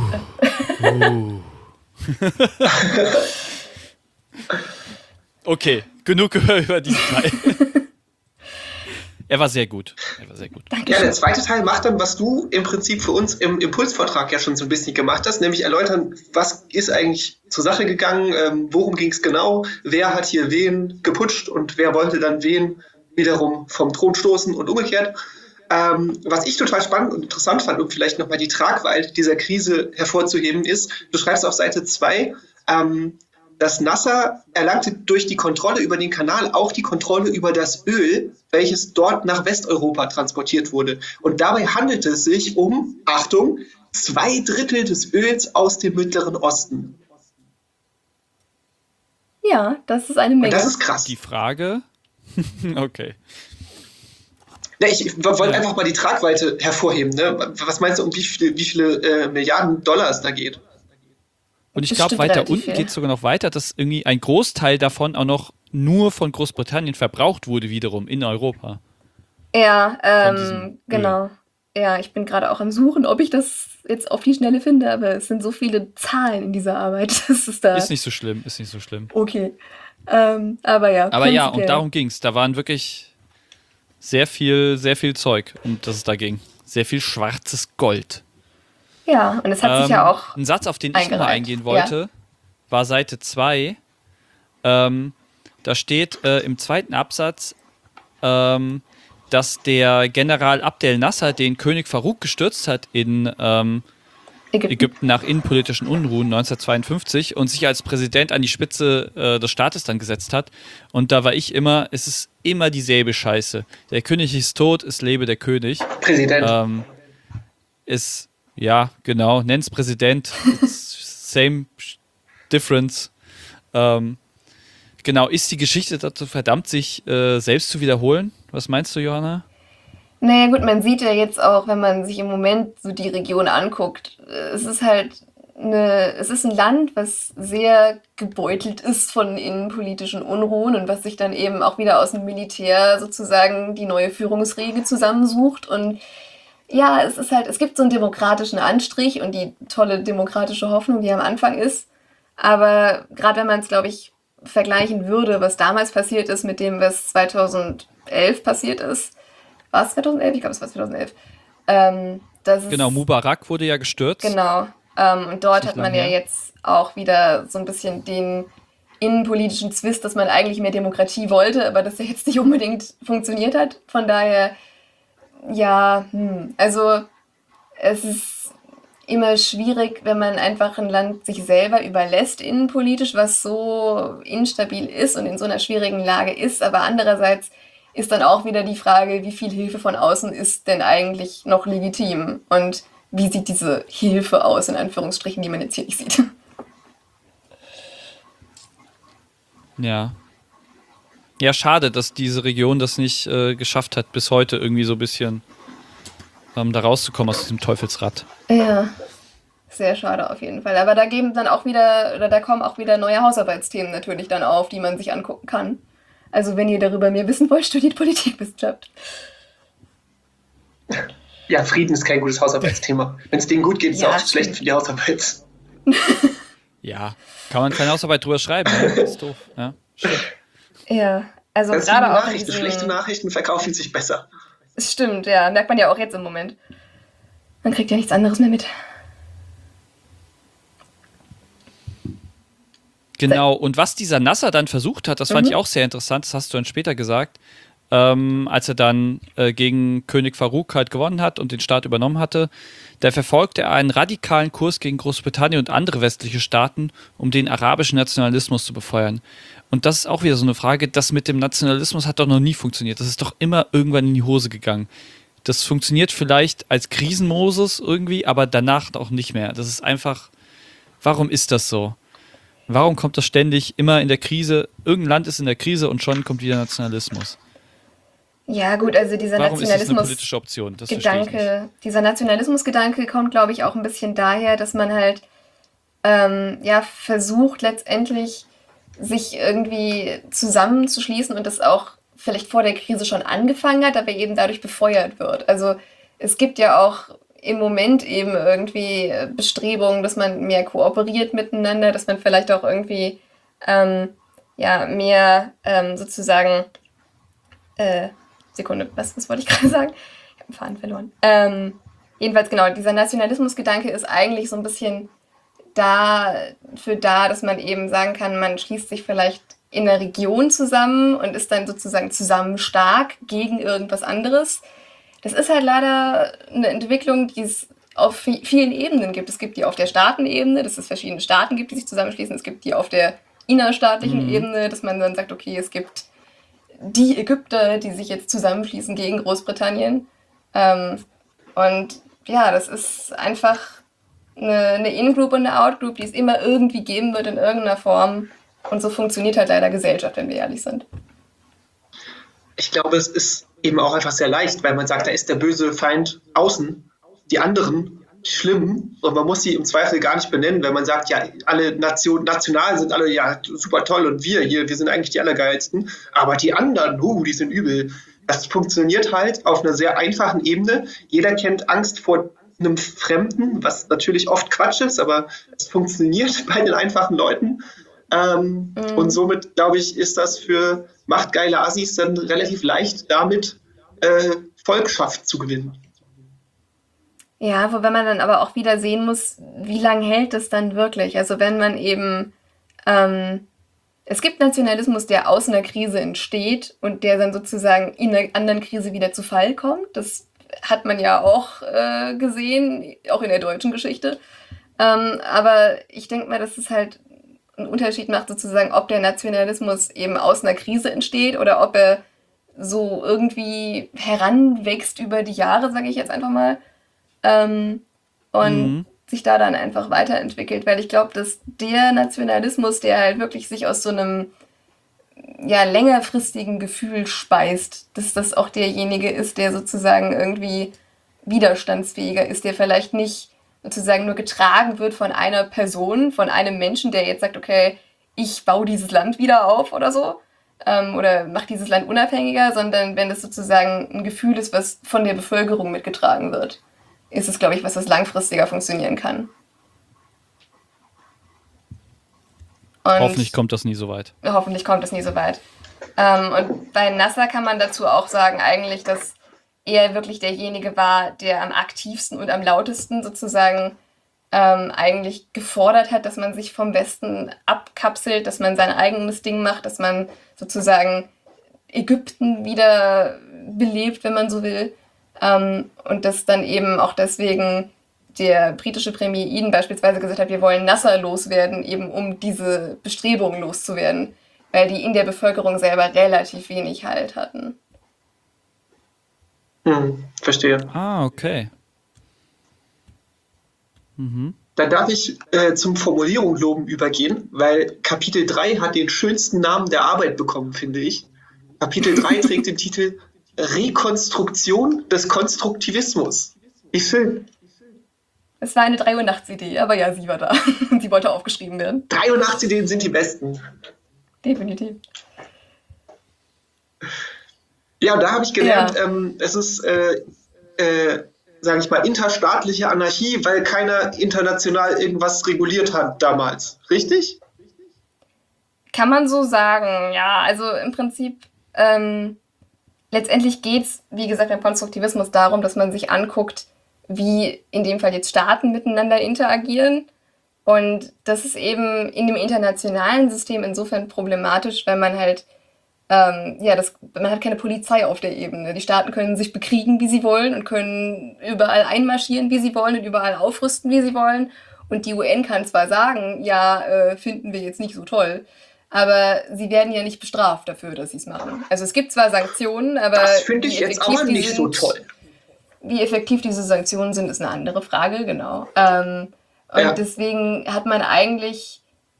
Okay, genug über diesen Teil. Er war sehr gut. Ja, der zweite Teil macht dann, was du im Prinzip für uns im Impulsvortrag ja schon so ein bisschen gemacht hast, nämlich erläutern, was ist eigentlich zur Sache gegangen, worum ging es genau, wer hat hier wen geputscht und wer wollte dann wen wiederum vom Thron stoßen und umgekehrt. Was ich total spannend und interessant fand, um vielleicht nochmal die Tragweite dieser Krise hervorzuheben, ist, du schreibst auf Seite 2, das Nasser erlangte durch die Kontrolle über den Kanal auch die Kontrolle über das Öl, welches dort nach Westeuropa transportiert wurde. Und dabei handelte es sich um, Achtung, 2/3 des Öls aus dem Mittleren Osten. Ja, das ist eine Menge. Und das ist krass. Die Frage. Okay. Ja, ich wollte einfach mal die Tragweite hervorheben. Ne? Was meinst du, um wie viele Milliarden Dollar es da geht? Und ich Das glaube, stimmt weiter relativ unten viel. geht es sogar noch weiter, dass irgendwie ein Großteil davon auch noch nur von Großbritannien verbraucht wurde, wiederum in Europa. Ja, Von diesem genau. Ja, ich bin gerade auch am Suchen, ob ich das jetzt auf die Schnelle finde, aber es sind so viele Zahlen in dieser Arbeit. Das ist da Ist nicht so schlimm, ist nicht so schlimm. okay. Aber ja, Aber ja, und prinzipiell. darum ging's. Da waren wirklich sehr viel Zeug, um das es da ging. Sehr viel schwarzes Gold. Ja, und es hat sich ja auch Ein Satz, auf den ich nochmal eingereiht. eingehen wollte, war Seite 2. Da steht im zweiten Absatz, dass der General Abdel Nasser den König Farouk gestürzt hat in Ägypten nach innenpolitischen Unruhen 1952 und sich als Präsident an die Spitze des Staates dann gesetzt hat. Und da war ich immer, es ist immer dieselbe Scheiße. Der König ist tot, es lebe der König. Präsident. Ist, ja, genau, nenn's Präsident. Same difference. Genau, ist die Geschichte dazu verdammt, sich selbst zu wiederholen? Was meinst du, Johanna? Naja gut, man sieht ja jetzt auch, wenn man sich im Moment so die Region anguckt, es ist halt es ist ein Land, was sehr gebeutelt ist von innenpolitischen Unruhen und was sich dann eben auch wieder aus dem Militär sozusagen die neue Führungsriege zusammensucht. Und ja, es ist halt, es gibt so einen demokratischen Anstrich und die tolle demokratische Hoffnung, die am Anfang ist. Aber gerade wenn man es, glaube ich, vergleichen würde, was damals passiert ist mit dem, was 2011 passiert ist, war es 2011? Ich glaube, es war 2011. Das ist, Genau, Mubarak wurde ja gestürzt. Genau. Und dort Ist hat nicht man lang ja her. jetzt auch wieder so ein bisschen den innenpolitischen Zwist, dass man eigentlich mehr Demokratie wollte, aber das ja jetzt nicht unbedingt funktioniert hat. Von daher, ja, also es ist immer schwierig, wenn man einfach ein Land sich selber überlässt innenpolitisch, was so instabil ist und in so einer schwierigen Lage ist. Aber andererseits ist dann auch wieder die Frage, wie viel Hilfe von außen ist denn eigentlich noch legitim? Und wie sieht diese Hilfe aus, in Anführungsstrichen, die man jetzt hier nicht sieht? Ja. Ja, schade, dass diese Region das nicht geschafft hat, bis heute irgendwie so ein bisschen da rauszukommen aus diesem Teufelsrad. Ja, sehr schade auf jeden Fall. Aber da geben dann auch wieder, oder da kommen auch wieder neue Hausarbeitsthemen natürlich dann auf, die man sich angucken kann. Also wenn ihr darüber mehr wissen wollt, studiert Politikwissenschaft. Ja, Frieden ist kein gutes Hausarbeitsthema. Wenn es denen gut geht, ist es Ja, auch stimmt. schlecht für die Hausarbeit. Ja, kann man keine Hausarbeit drüber schreiben, ne? Das ist doof. Ja, stimmt. Ja, also Das ist wie gerade auch in Nachrichten. Schlechte diesem... Nachrichten verkaufen sich besser. Es stimmt, ja, merkt man ja auch jetzt im Moment. Man kriegt ja nichts anderes mehr mit. Genau, und was dieser Nasser dann versucht hat, das fand ich auch sehr interessant, das hast du dann später gesagt, als er dann gegen König Farouk halt gewonnen hat und den Staat übernommen hatte, da verfolgte er einen radikalen Kurs gegen Großbritannien und andere westliche Staaten, um den arabischen Nationalismus zu befeuern. Und das ist auch wieder so eine Frage, das mit dem Nationalismus hat doch noch nie funktioniert. Das ist doch immer irgendwann in die Hose gegangen. Das funktioniert vielleicht als Krisenmodus irgendwie, aber danach auch nicht mehr. Das ist einfach, warum ist das so? Warum kommt das ständig immer in der Krise? Irgendein Land ist in der Krise und schon kommt wieder Nationalismus. Ja, gut, also dieser Warum ist das eine Nationalismus... politische Option? Das verstehe ich nicht. Gedanke, dieser Nationalismusgedanke kommt, glaube ich, auch ein bisschen daher, dass man halt ja versucht letztendlich sich irgendwie zusammenzuschließen und das auch vielleicht vor der Krise schon angefangen hat, aber eben dadurch befeuert wird. Also es gibt ja auch im Moment eben irgendwie Bestrebungen, dass man mehr kooperiert miteinander, dass man vielleicht auch irgendwie ja mehr sozusagen Sekunde, was wollte ich gerade sagen? Ich habe den Faden verloren. Jedenfalls genau, dieser Nationalismusgedanke ist eigentlich so ein bisschen dafür da, dass man eben sagen kann, man schließt sich vielleicht in einer Region zusammen und ist dann sozusagen zusammen stark gegen irgendwas anderes. Das ist halt leider eine Entwicklung, die es auf vielen Ebenen gibt. Es gibt die auf der Staatenebene, dass es verschiedene Staaten gibt, die sich zusammenschließen. Es gibt die auf der innerstaatlichen Ebene, dass man dann sagt, okay, es gibt die Ägypter, die sich jetzt zusammenschließen gegen Großbritannien. Und ja, das ist einfach eine In-Group und eine Out-Group, die es immer irgendwie geben wird in irgendeiner Form. Und so funktioniert halt leider Gesellschaft, wenn wir ehrlich sind. Ich glaube, es ist eben auch einfach sehr leicht, weil man sagt, da ist der böse Feind außen, die anderen schlimm und man muss sie im Zweifel gar nicht benennen, wenn man sagt, ja, alle national sind alle ja super toll und wir hier, wir sind eigentlich die Allergeilsten, aber die anderen, die sind übel. Das funktioniert halt auf einer sehr einfachen Ebene. Jeder kennt Angst vor einem Fremden, was natürlich oft Quatsch ist, aber es funktioniert bei den einfachen Leuten. Und Mhm. somit, glaube ich, ist das für machtgeile Assis dann relativ leicht, damit Volkschaft zu gewinnen. Ja, wobei man dann aber auch wieder sehen muss, wie lange hält das dann wirklich? Also wenn man eben, ähm, es gibt Nationalismus, der aus einer Krise entsteht und der dann sozusagen in einer anderen Krise wieder zu Fall kommt. Das hat man ja auch gesehen, auch in der deutschen Geschichte. Aber ich denke mal, dass es halt einen Unterschied macht, sozusagen, ob der Nationalismus eben aus einer Krise entsteht oder ob er so irgendwie heranwächst über die Jahre, sage ich jetzt einfach mal, ähm, und Mhm. sich da dann einfach weiterentwickelt. Weil ich glaube, dass der Nationalismus, der halt wirklich sich aus so einem ja, längerfristigen Gefühl speist, dass das auch derjenige ist, der sozusagen irgendwie widerstandsfähiger ist, der vielleicht nicht sozusagen nur getragen wird von einer Person, von einem Menschen, der jetzt sagt, okay, ich baue dieses Land wieder auf oder so, oder mache dieses Land unabhängiger, sondern wenn das sozusagen ein Gefühl ist, was von der Bevölkerung mitgetragen wird, ist es, glaube ich, was langfristiger funktionieren kann. Hoffentlich Und kommt das nie so weit. hoffentlich kommt es nie so weit. Und bei Nasser kann man dazu auch sagen, eigentlich, dass er wirklich derjenige war, der am aktivsten und am lautesten sozusagen eigentlich gefordert hat, dass man sich vom Westen abkapselt, dass man sein eigenes Ding macht, dass man sozusagen Ägypten wieder belebt, wenn man so will. Und dass dann eben auch deswegen der britische Premier Eden beispielsweise gesagt hat, wir wollen Nasser loswerden, eben um diese Bestrebungen loszuwerden, weil die in der Bevölkerung selber relativ wenig Halt hatten. Verstehe. Ah, okay. Mhm. Dann darf ich zum Formulierung loben übergehen, weil Kapitel 3 hat den schönsten Namen der Arbeit bekommen, finde ich. Kapitel 3 trägt den Titel Rekonstruktion des Konstruktivismus. Wie schön. Es war eine 3 Uhr nachts Idee, aber ja, sie war da. Und sie wollte aufgeschrieben werden. 83 Ideen sind die besten. Definitiv. Ja, und da habe ich gelernt, Ja. es ist, sage ich mal, interstaatliche Anarchie, weil keiner international irgendwas reguliert hat damals. Richtig? Kann man so sagen, ja. Also im Prinzip, letztendlich geht es, wie gesagt, beim Konstruktivismus darum, dass man sich anguckt, wie in dem Fall jetzt Staaten miteinander interagieren. Und das ist eben in dem internationalen System insofern problematisch, weil man halt, ja, man hat keine Polizei auf der Ebene. Die Staaten können sich bekriegen, wie sie wollen und können überall einmarschieren, wie sie wollen und überall aufrüsten, wie sie wollen. Und die UN kann zwar sagen, ja, finden wir jetzt nicht so toll, aber sie werden ja nicht bestraft dafür, dass sie es machen. Also es gibt zwar Sanktionen, aber Das finde ich jetzt aber die nicht so sind, toll. wie effektiv diese Sanktionen sind, ist eine andere Frage, genau. Und Ja. deswegen hat man eigentlich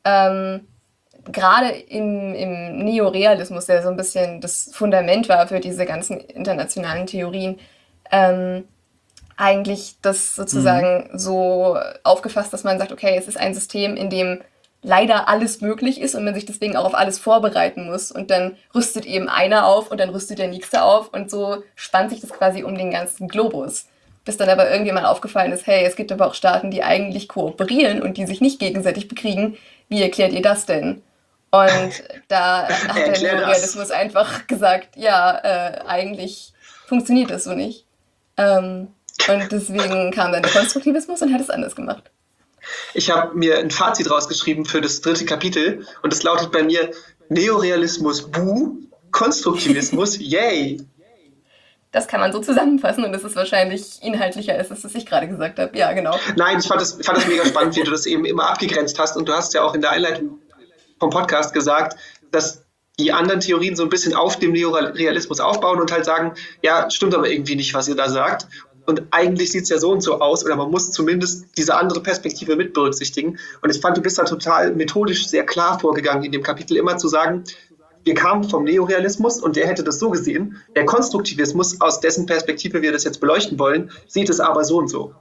gerade im Neorealismus, der so ein bisschen das Fundament war für diese ganzen internationalen Theorien, ähm, eigentlich das Mhm. sozusagen so aufgefasst, dass man sagt, okay, es ist ein System, in dem leider alles möglich ist und man sich deswegen auch auf alles vorbereiten muss. Und dann rüstet eben einer auf und dann rüstet der nächste auf und so spannt sich das quasi um den ganzen Globus. Bis dann aber irgendjemand aufgefallen ist, hey, es gibt aber auch Staaten, die eigentlich kooperieren und die sich nicht gegenseitig bekriegen. Wie erklärt ihr das denn? Und da hat der Erklär das. Neorealismus einfach gesagt, ja, eigentlich funktioniert das so nicht. Ähm, und deswegen kam dann der Konstruktivismus und hat es anders gemacht. Ich habe mir ein Fazit rausgeschrieben für das dritte Kapitel und es lautet bei mir Neorealismus buh, Konstruktivismus yay. Das kann man so zusammenfassen und es ist wahrscheinlich inhaltlicher, als es, was ich gerade gesagt habe. Ja, genau. Nein, ich fand das mega spannend, wie du das eben immer abgegrenzt hast und du hast ja auch in der Einleitung vom Podcast gesagt, dass die anderen Theorien so ein bisschen auf dem Neorealismus aufbauen und halt sagen, ja, stimmt aber irgendwie nicht, was ihr da sagt. Und eigentlich sieht es ja so und so aus, oder man muss zumindest diese andere Perspektive mit berücksichtigen. Und ich fand, du bist da total methodisch sehr klar vorgegangen in dem Kapitel, immer zu sagen, wir kamen vom Neorealismus und der hätte das so gesehen. Der Konstruktivismus, aus dessen Perspektive wir das jetzt beleuchten wollen, sieht es aber so und so.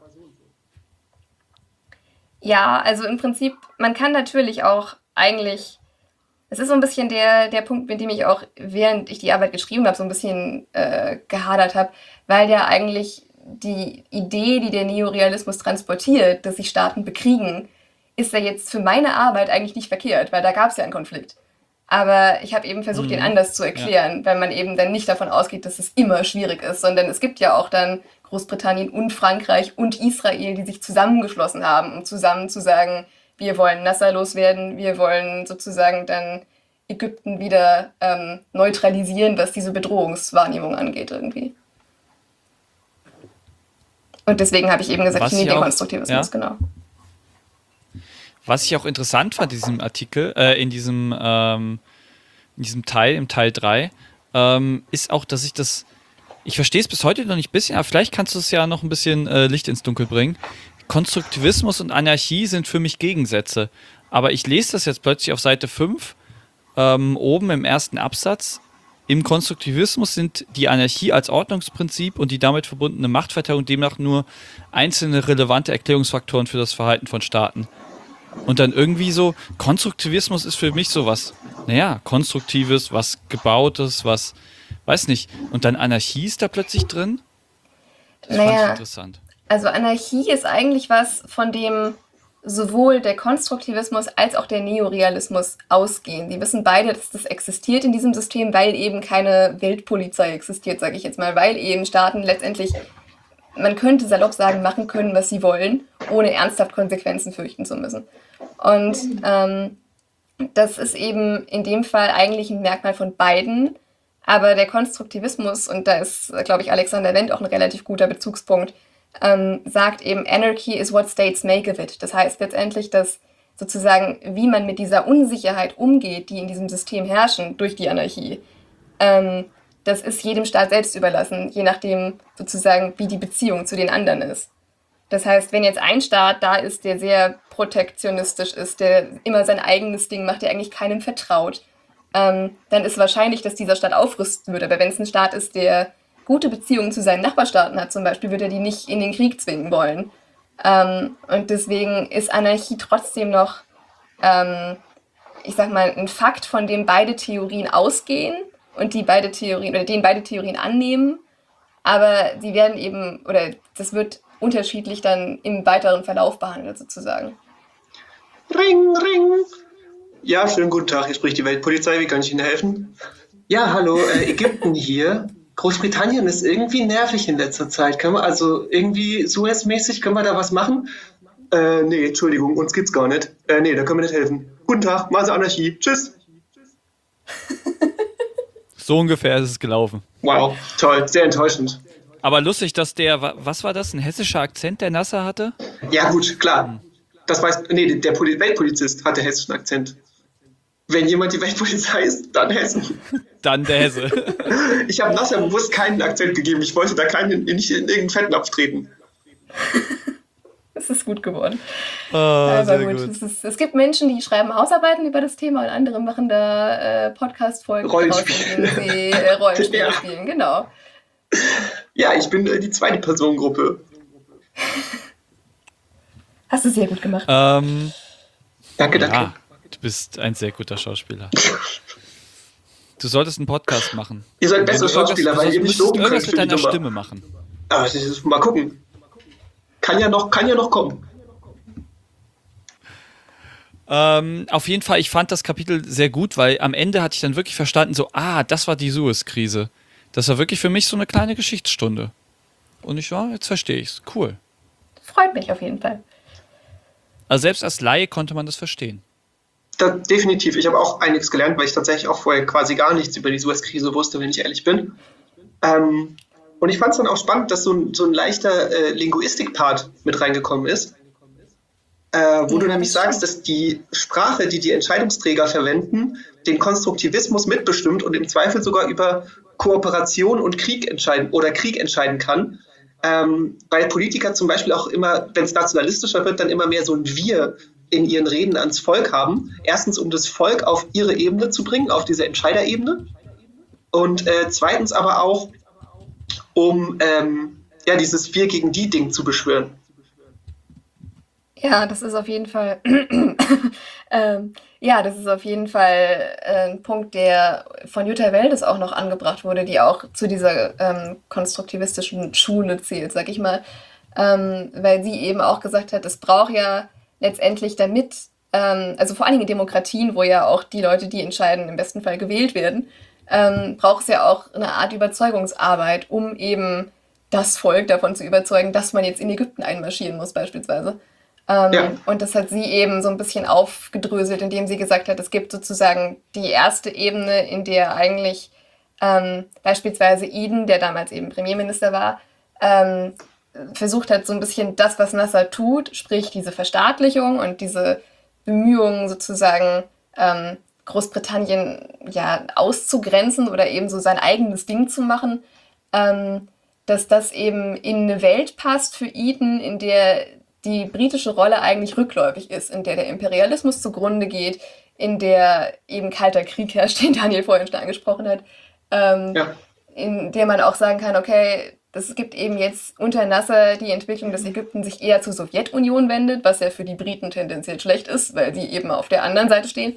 Ja, also im Prinzip, man kann natürlich auch eigentlich Es ist so ein bisschen der Punkt, mit dem ich auch, während ich die Arbeit geschrieben habe, so ein bisschen gehadert habe, weil ja eigentlich die Idee, die der Neorealismus transportiert, dass sich Staaten bekriegen, ist ja jetzt für meine Arbeit eigentlich nicht verkehrt, weil da gab es ja einen Konflikt. Aber ich habe eben versucht, den anders zu erklären, weil man eben dann nicht davon ausgeht, dass es immer schwierig ist, sondern es gibt ja auch dann Großbritannien und Frankreich und Israel, die sich zusammengeschlossen haben, um zusammen zu sagen, wir wollen Nasser loswerden, wir wollen sozusagen dann Ägypten wieder neutralisieren, was diese Bedrohungswahrnehmung angeht irgendwie. Und deswegen habe ich eben gesagt, Was ich nehme ich den auch- Konstruktivismus, ja. genau. Was ich auch interessant fand in diesem Artikel, in diesem Teil, im Teil 3, ist auch, dass ich verstehe es bis heute noch nicht ein bisschen, aber vielleicht kannst du es ja noch ein bisschen Licht ins Dunkel bringen. Konstruktivismus und Anarchie sind für mich Gegensätze. Aber ich lese das jetzt plötzlich auf Seite 5, oben im ersten Absatz. Im Konstruktivismus sind die Anarchie als Ordnungsprinzip und die damit verbundene Machtverteilung demnach nur einzelne relevante Erklärungsfaktoren für das Verhalten von Staaten. Und dann irgendwie so, Konstruktivismus ist für mich sowas, Konstruktives, was Gebautes, was, weiß nicht. Und dann Anarchie ist da plötzlich drin? Das fand ich interessant. Also Anarchie ist eigentlich was, von dem sowohl der Konstruktivismus als auch der Neorealismus ausgehen. Die wissen beide, dass das existiert in diesem System, weil eben keine Weltpolizei existiert, sage ich jetzt mal, weil eben Staaten letztendlich, man könnte salopp sagen, machen können, was sie wollen, ohne ernsthaft Konsequenzen fürchten zu müssen. Und das ist eben in dem Fall eigentlich ein Merkmal von beiden, aber der Konstruktivismus, und da ist, glaube ich, Alexander Wendt auch ein relativ guter Bezugspunkt, sagt eben, Anarchy is what states make of it. Das heißt letztendlich, dass sozusagen, wie man mit dieser Unsicherheit umgeht, die in diesem System herrschen, durch die Anarchie, das ist jedem Staat selbst überlassen, je nachdem sozusagen, wie die Beziehung zu den anderen ist. Das heißt, wenn jetzt ein Staat da ist, der sehr protektionistisch ist, der immer sein eigenes Ding macht, der eigentlich keinem vertraut, dann ist wahrscheinlich, dass dieser Staat aufrüsten würde. Aber wenn es ein Staat ist, der gute Beziehungen zu seinen Nachbarstaaten hat zum Beispiel, würde er die nicht in den Krieg zwingen wollen. Und deswegen ist Anarchie trotzdem noch, ich sag mal, ein Fakt, von dem beide Theorien ausgehen und den beide Theorien annehmen. Aber sie werden eben, oder das wird unterschiedlich dann im weiteren Verlauf behandelt sozusagen. Ring, ring. Ja, schönen guten Tag, hier spricht die Weltpolizei, wie kann ich Ihnen helfen? Ja, hallo, Ägypten hier. Großbritannien ist irgendwie nervig in letzter Zeit. Können wir also irgendwie Suez-mäßig, können wir da was machen? Nee, Entschuldigung, uns gibt's gar nicht. Nee, da können wir nicht helfen. Guten Tag, Mase Anarchie. Tschüss. So ungefähr ist es gelaufen. Wow, toll, sehr enttäuschend. Aber lustig, dass was war das, ein hessischer Akzent, der Nasser hatte? Ja gut, klar. Das weiß, nee, der Weltpolizist hatte hessischen Akzent. Wenn jemand die Weltpolizei ist, dann Hessen. Dann der Hesse. Ich habe Nasser bewusst keinen Akzent gegeben. Ich wollte da nicht in irgendeinen Fettnapf treten. Es ist gut geworden. Aber sehr gut. Es gibt Menschen, die schreiben Hausarbeiten über das Thema und andere machen da Podcast-Folgen Rollenspiele. draus, in denen sie Rollenspiele spielen. Genau. Ja, ich bin die zweite Personengruppe. Hast du sehr gut gemacht. Danke. Ja, du bist ein sehr guter Schauspieler. Du solltest einen Podcast machen. Ihr seid bessere Schauspieler, weil ihr mich loben könnt. Irgendwas mit deiner Stimme machen. Aber mal gucken. Kann ja noch kommen. Auf jeden Fall, ich fand das Kapitel sehr gut, weil am Ende hatte ich dann wirklich verstanden, das war die Suez-Krise. Das war wirklich für mich so eine kleine Geschichtsstunde. Und jetzt verstehe ich es. Cool. Freut mich auf jeden Fall. Also selbst als Laie konnte man das verstehen. Definitiv. Ich habe auch einiges gelernt, weil ich tatsächlich auch vorher quasi gar nichts über die Suez-Krise wusste, wenn ich ehrlich bin. Und ich fand es dann auch spannend, dass so ein leichter Linguistik-Part mit reingekommen ist, wo du nämlich sagst, dass die Sprache, die die Entscheidungsträger verwenden, den Konstruktivismus mitbestimmt und im Zweifel sogar über Kooperation und Krieg entscheiden kann. Weil Politiker zum Beispiel auch immer, wenn es nationalistischer wird, dann immer mehr so ein Wir in ihren Reden ans Volk haben. Erstens, um das Volk auf ihre Ebene zu bringen, auf diese Entscheiderebene. Und zweitens aber auch, um dieses Wir gegen die Ding zu beschwören. Ja, das ist auf jeden Fall, ja, das ist auf jeden Fall ein Punkt, der von Jutta Weldes auch noch angebracht wurde, die auch zu dieser konstruktivistischen Schule zählt, sag ich mal, weil sie eben auch gesagt hat, es braucht ja letztendlich damit, also vor allen Dingen in Demokratien, wo ja auch die Leute, die entscheiden, im besten Fall gewählt werden, braucht es ja auch eine Art Überzeugungsarbeit, um eben das Volk davon zu überzeugen, dass man jetzt in Ägypten einmarschieren muss beispielsweise. Ja, Und das hat sie eben so ein bisschen aufgedröselt, indem sie gesagt hat, es gibt sozusagen die erste Ebene, in der eigentlich beispielsweise Eden, der damals eben Premierminister war, ähm, versucht hat, so ein bisschen das, was Nasser tut, sprich diese Verstaatlichung und diese Bemühungen sozusagen Großbritannien ja auszugrenzen oder eben so sein eigenes Ding zu machen, ähm, dass das eben in eine Welt passt für Eden, in der die britische Rolle eigentlich rückläufig ist, in der der Imperialismus zugrunde geht, in der eben kalter Krieg herrscht, den Daniel vorhin schon angesprochen hat, ähm, ja. in der man auch sagen kann, okay, das gibt eben jetzt unter Nasser die Entwicklung, dass Ägypten sich eher zur Sowjetunion wendet, was ja für die Briten tendenziell schlecht ist, weil sie eben auf der anderen Seite stehen.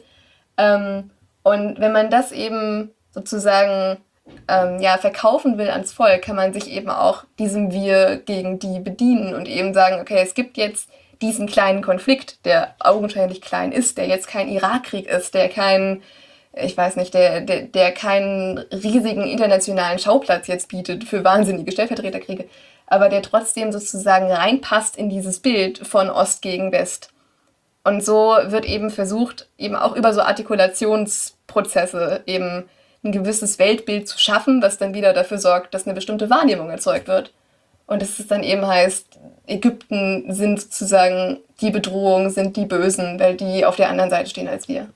Und wenn man das eben sozusagen ja, verkaufen will ans Volk, kann man sich eben auch diesem Wir gegen die bedienen und eben sagen, okay, es gibt jetzt diesen kleinen Konflikt, der augenscheinlich klein ist, der jetzt kein Irakkrieg ist, der kein, ich weiß nicht, der keinen riesigen internationalen Schauplatz jetzt bietet für wahnsinnige Stellvertreterkriege, aber der trotzdem sozusagen reinpasst in dieses Bild von Ost gegen West. Und so wird eben versucht, eben auch über so Artikulationsprozesse eben ein gewisses Weltbild zu schaffen, was dann wieder dafür sorgt, dass eine bestimmte Wahrnehmung erzeugt wird. Und dass es dann eben heißt, Ägypten sind sozusagen die Bedrohung, sind die Bösen, weil die auf der anderen Seite stehen als wir.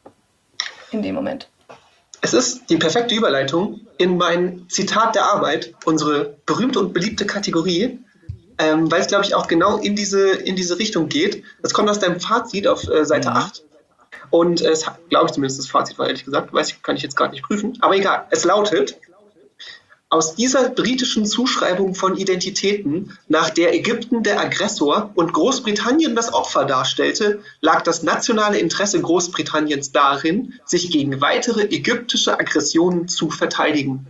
In dem Moment. Es ist die perfekte Überleitung in mein Zitat der Arbeit, unsere berühmte und beliebte Kategorie, weil es, glaube ich, auch genau in diese Richtung geht. Das kommt aus deinem Fazit auf Seite 8. Und es glaube ich zumindest, das Fazit war ehrlich gesagt, weiß ich, kann ich jetzt gerade nicht prüfen, aber egal. Es lautet: Aus dieser britischen Zuschreibung von Identitäten, nach der Ägypten der Aggressor und Großbritannien das Opfer darstellte, lag das nationale Interesse Großbritanniens darin, sich gegen weitere ägyptische Aggressionen zu verteidigen.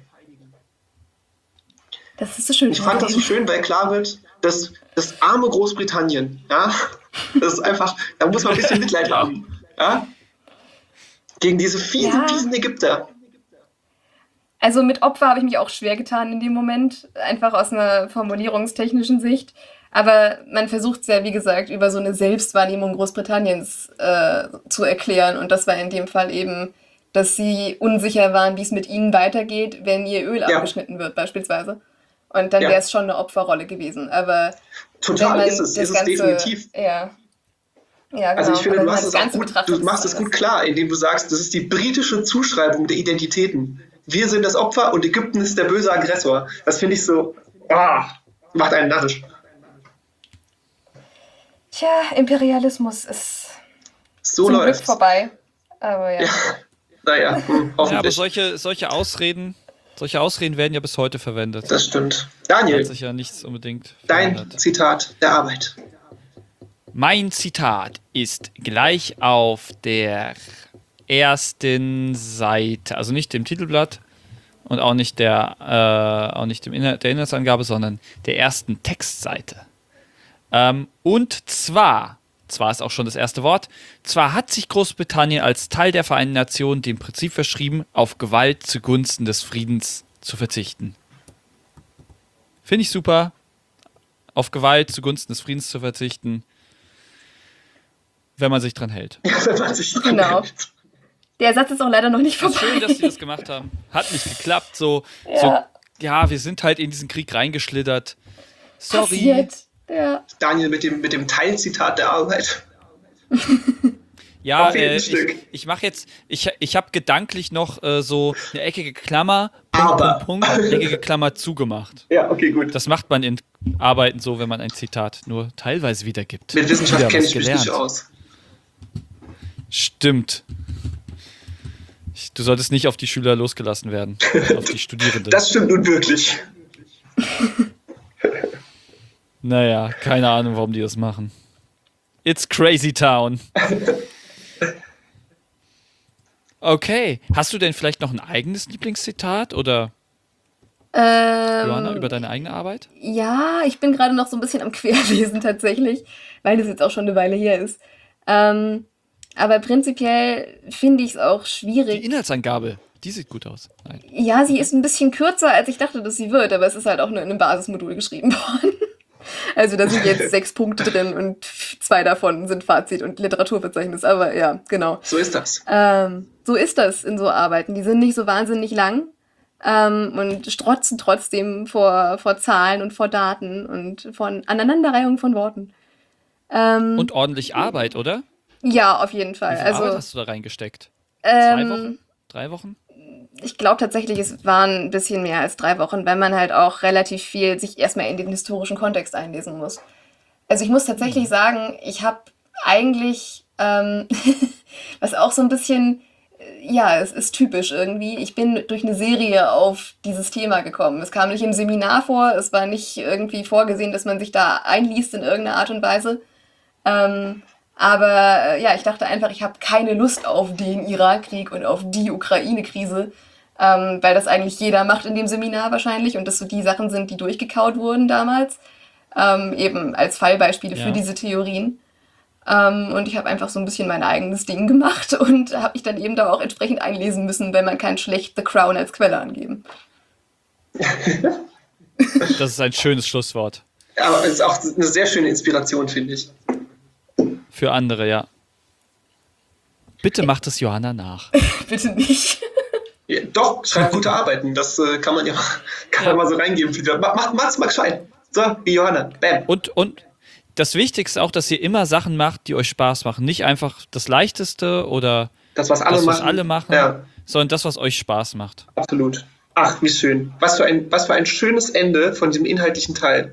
Das ist so schön. Ich fand das so schön, weil klar wird, dass das arme Großbritannien, ja, das ist einfach, da muss man ein bisschen Mitleid haben, ja, gegen diese fiesen Ägypter. Also mit Opfer habe ich mich auch schwer getan in dem Moment, einfach aus einer formulierungstechnischen Sicht. Aber man versucht es ja, wie gesagt, über so eine Selbstwahrnehmung Großbritanniens zu erklären. Und das war in dem Fall eben, dass sie unsicher waren, wie es mit ihnen weitergeht, wenn ihr Öl abgeschnitten wird beispielsweise. Und dann wäre es schon eine Opferrolle gewesen. Aber total ist es definitiv. Ja, genau. Also ich finde, du machst es gut klar, indem du sagst, das ist die britische Zuschreibung der Identitäten. Wir sind das Opfer und Ägypten ist der böse Aggressor. Das finde ich so, macht einen narrisch. Tja, Imperialismus ist so zum läuft's. Glück vorbei. Aber ja. Naja, hoffentlich. Ja, aber solche Ausreden werden ja bis heute verwendet. Das stimmt. Da Daniel, hat sich ja nichts unbedingt dein verändert. Zitat der Arbeit. Mein Zitat ist gleich auf der ersten Seite, also nicht dem Titelblatt und auch nicht der Inhaltsangabe, sondern der ersten Textseite. Und zwar ist auch schon das erste Wort, zwar hat sich Großbritannien als Teil der Vereinten Nationen dem Prinzip verschrieben, auf Gewalt zugunsten des Friedens zu verzichten. Finde ich super. Auf Gewalt zugunsten des Friedens zu verzichten, wenn man sich dran hält. Ja, wenn man sich dran Genau. hält. Der Satz ist auch leider noch nicht vorbei. Schön, dass sie das gemacht haben. Hat nicht geklappt. Ja, wir sind halt in diesen Krieg reingeschlittert. Sorry. Passiert. Ja. Daniel mit dem Teilzitat der Arbeit. Ja, Auf jeden Stück. ich mache jetzt, ich habe gedanklich noch so eine eckige Klammer, Punkt, eckige Klammer zugemacht. Ja, okay, gut. Das macht man in Arbeiten so, wenn man ein Zitat nur teilweise wiedergibt. Mit Wissenschaft Wieder kenne was ich mich gelernt. nicht aus. Stimmt. Du solltest nicht auf die Schüler losgelassen werden, auf die Studierenden. Das stimmt nun wirklich. Naja, keine Ahnung, warum die das machen. It's crazy town. Okay. Hast du denn vielleicht noch ein eigenes Lieblingszitat oder Johanna über deine eigene Arbeit? Ja, ich bin gerade noch so ein bisschen am Querlesen tatsächlich, weil das jetzt auch schon eine Weile her ist. Aber prinzipiell finde ich es auch Die schwierig. Inhaltsangabe, die sieht gut aus. Nein. Ja, sie ist ein bisschen kürzer, als ich dachte, dass sie wird, aber es ist halt auch nur in einem Basismodul geschrieben worden. Also da sind jetzt 6 Punkte drin und 2 davon sind Fazit und Literaturverzeichnis. Aber ja, genau. So ist das. So ist das in so Arbeiten. Die sind nicht so wahnsinnig lang und strotzen trotzdem vor Zahlen und vor Daten und von Aneinanderreihung von Worten. Und ordentlich Arbeit, oder? Ja, auf jeden Fall. Wie viel Also Arbeit hast du da reingesteckt? 2 Wochen? 3 Wochen? ich glaube tatsächlich, es waren ein bisschen mehr als 3 Wochen, weil man halt auch relativ viel sich erstmal in den historischen Kontext einlesen muss. Also ich muss tatsächlich sagen, ich habe eigentlich, was auch so ein bisschen, ja, es ist typisch irgendwie, ich bin durch eine Serie auf dieses Thema gekommen. Es kam nicht im Seminar vor, es war nicht irgendwie vorgesehen, dass man sich da einliest in irgendeiner Art und Weise. Aber ja, ich dachte einfach, ich habe keine Lust auf den Irakkrieg und auf die Ukraine-Krise, weil das eigentlich jeder macht in dem Seminar wahrscheinlich und das so die Sachen sind, die durchgekaut wurden damals, eben als Fallbeispiele für Ja. diese Theorien. Und ich habe einfach so ein bisschen mein eigenes Ding gemacht und habe mich dann eben da auch entsprechend einlesen müssen, weil man kann schlecht The Crown als Quelle angeben. Das ist ein schönes Schlusswort. Aber es ist auch eine sehr schöne Inspiration, finde ich. Für andere, ja. Bitte macht es Johanna nach. Bitte nicht. Ja, doch, schreibt gute Arbeiten. Das kann man ja mal so reingeben. Macht's mal gescheit. So, wie Johanna. Bam. Und das Wichtigste auch, dass ihr immer Sachen macht, die euch Spaß machen. Nicht einfach das Leichteste oder Das, was alle das, was machen. alle machen, Ja, sondern das, was euch Spaß macht. absolut. Ach, wie schön. Was für ein schönes Ende von diesem inhaltlichen Teil.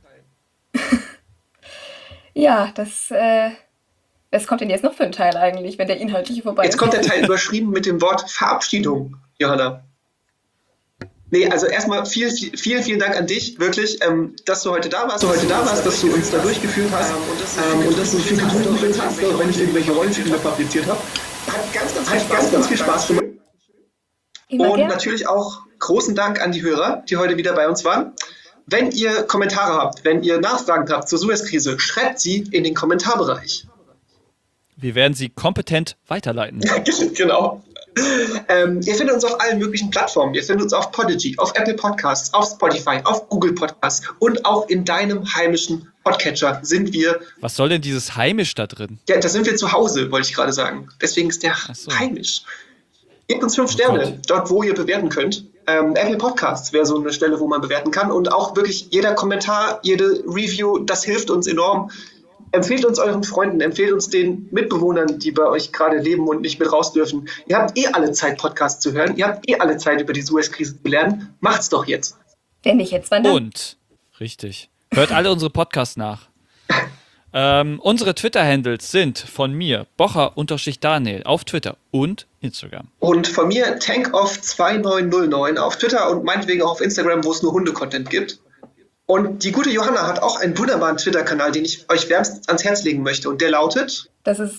Ja, was kommt denn jetzt noch für ein Teil eigentlich, wenn der inhaltliche vorbei ist? Jetzt kommt der Teil überschrieben mit dem Wort Verabschiedung, Johanna. Nee, also erstmal vielen Dank an dich, wirklich, dass du heute da warst, dass du uns da durchgeführt hast und dass du viel Geduld mit uns hast, wenn ich irgendwelche Rollenspiele fabriziert habe. Hat ganz viel Spaß gemacht. Immer Und gern. natürlich auch großen Dank an die Hörer, die heute wieder bei uns waren. Wenn ihr Kommentare habt, wenn ihr Nachfragen habt zur Suezkrise, schreibt sie in den Kommentarbereich. Wir werden sie kompetent weiterleiten. Genau. Ihr findet uns auf allen möglichen Plattformen. Ihr findet uns auf Podigy, auf Apple Podcasts, auf Spotify, auf Google Podcasts und auch in deinem heimischen Podcatcher sind wir. Was soll denn dieses Heimisch da drin? Ja, da sind wir zu Hause, wollte ich gerade sagen. Deswegen ist der Ach so. heimisch. Gebt uns 5 Sterne, Gott. dort wo ihr bewerten könnt. Apple Podcasts wäre so eine Stelle, wo man bewerten kann. Und auch wirklich jeder Kommentar, jede Review, das hilft uns enorm. Empfehlt uns euren Freunden, empfehlt uns den Mitbewohnern, die bei euch gerade leben und nicht mit raus dürfen. Ihr habt alle Zeit, Podcasts zu hören. Ihr habt alle Zeit, über die Suezkrise zu lernen. Macht's doch jetzt. Wenn nicht jetzt, wann dann? Und, richtig, hört alle unsere Podcasts nach. Unsere Twitter-Handles sind von mir, Bocher_Daniel auf Twitter und Instagram. Und von mir Tankoff2909 auf Twitter und meinetwegen auch auf Instagram, wo es nur Hunde-Content gibt. Und die gute Johanna hat auch einen wunderbaren Twitter-Kanal, den ich euch wärmstens ans Herz legen möchte. Und der lautet... Das ist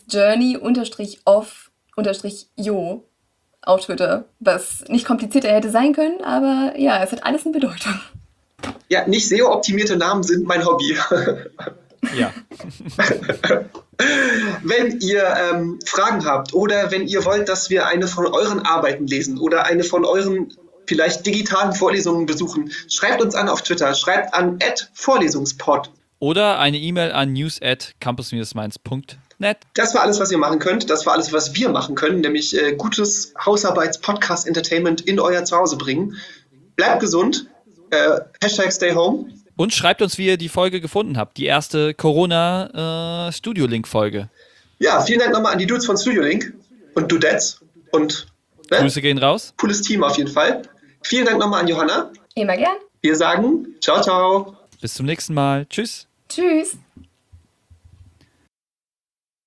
Journey_off_jo auf Twitter, was nicht komplizierter hätte sein können, aber ja, es hat alles eine Bedeutung. Ja, nicht SEO-optimierte Namen sind mein Hobby. Ja. Wenn ihr Fragen habt oder wenn ihr wollt, dass wir eine von euren Arbeiten lesen oder eine von euren vielleicht digitalen Vorlesungen besuchen, schreibt uns an auf Twitter, schreibt an @vorlesungspod. Oder eine E-Mail an news@campus-mainz.net. Das war alles, was ihr machen könnt. Das war alles, was wir machen können, nämlich gutes Hausarbeits-Podcast-Entertainment in euer Zuhause bringen. Bleibt gesund. #stay home. Und schreibt uns, wie ihr die Folge gefunden habt. Die erste Corona-Studio-Link-Folge. Ja, vielen Dank nochmal an die Dudes von Studio Link und Dudettes und Grüße gehen raus. cooles Team auf jeden Fall. Vielen Dank nochmal an Johanna. Immer gern. Wir sagen ciao, ciao. Bis zum nächsten Mal. Tschüss. Tschüss.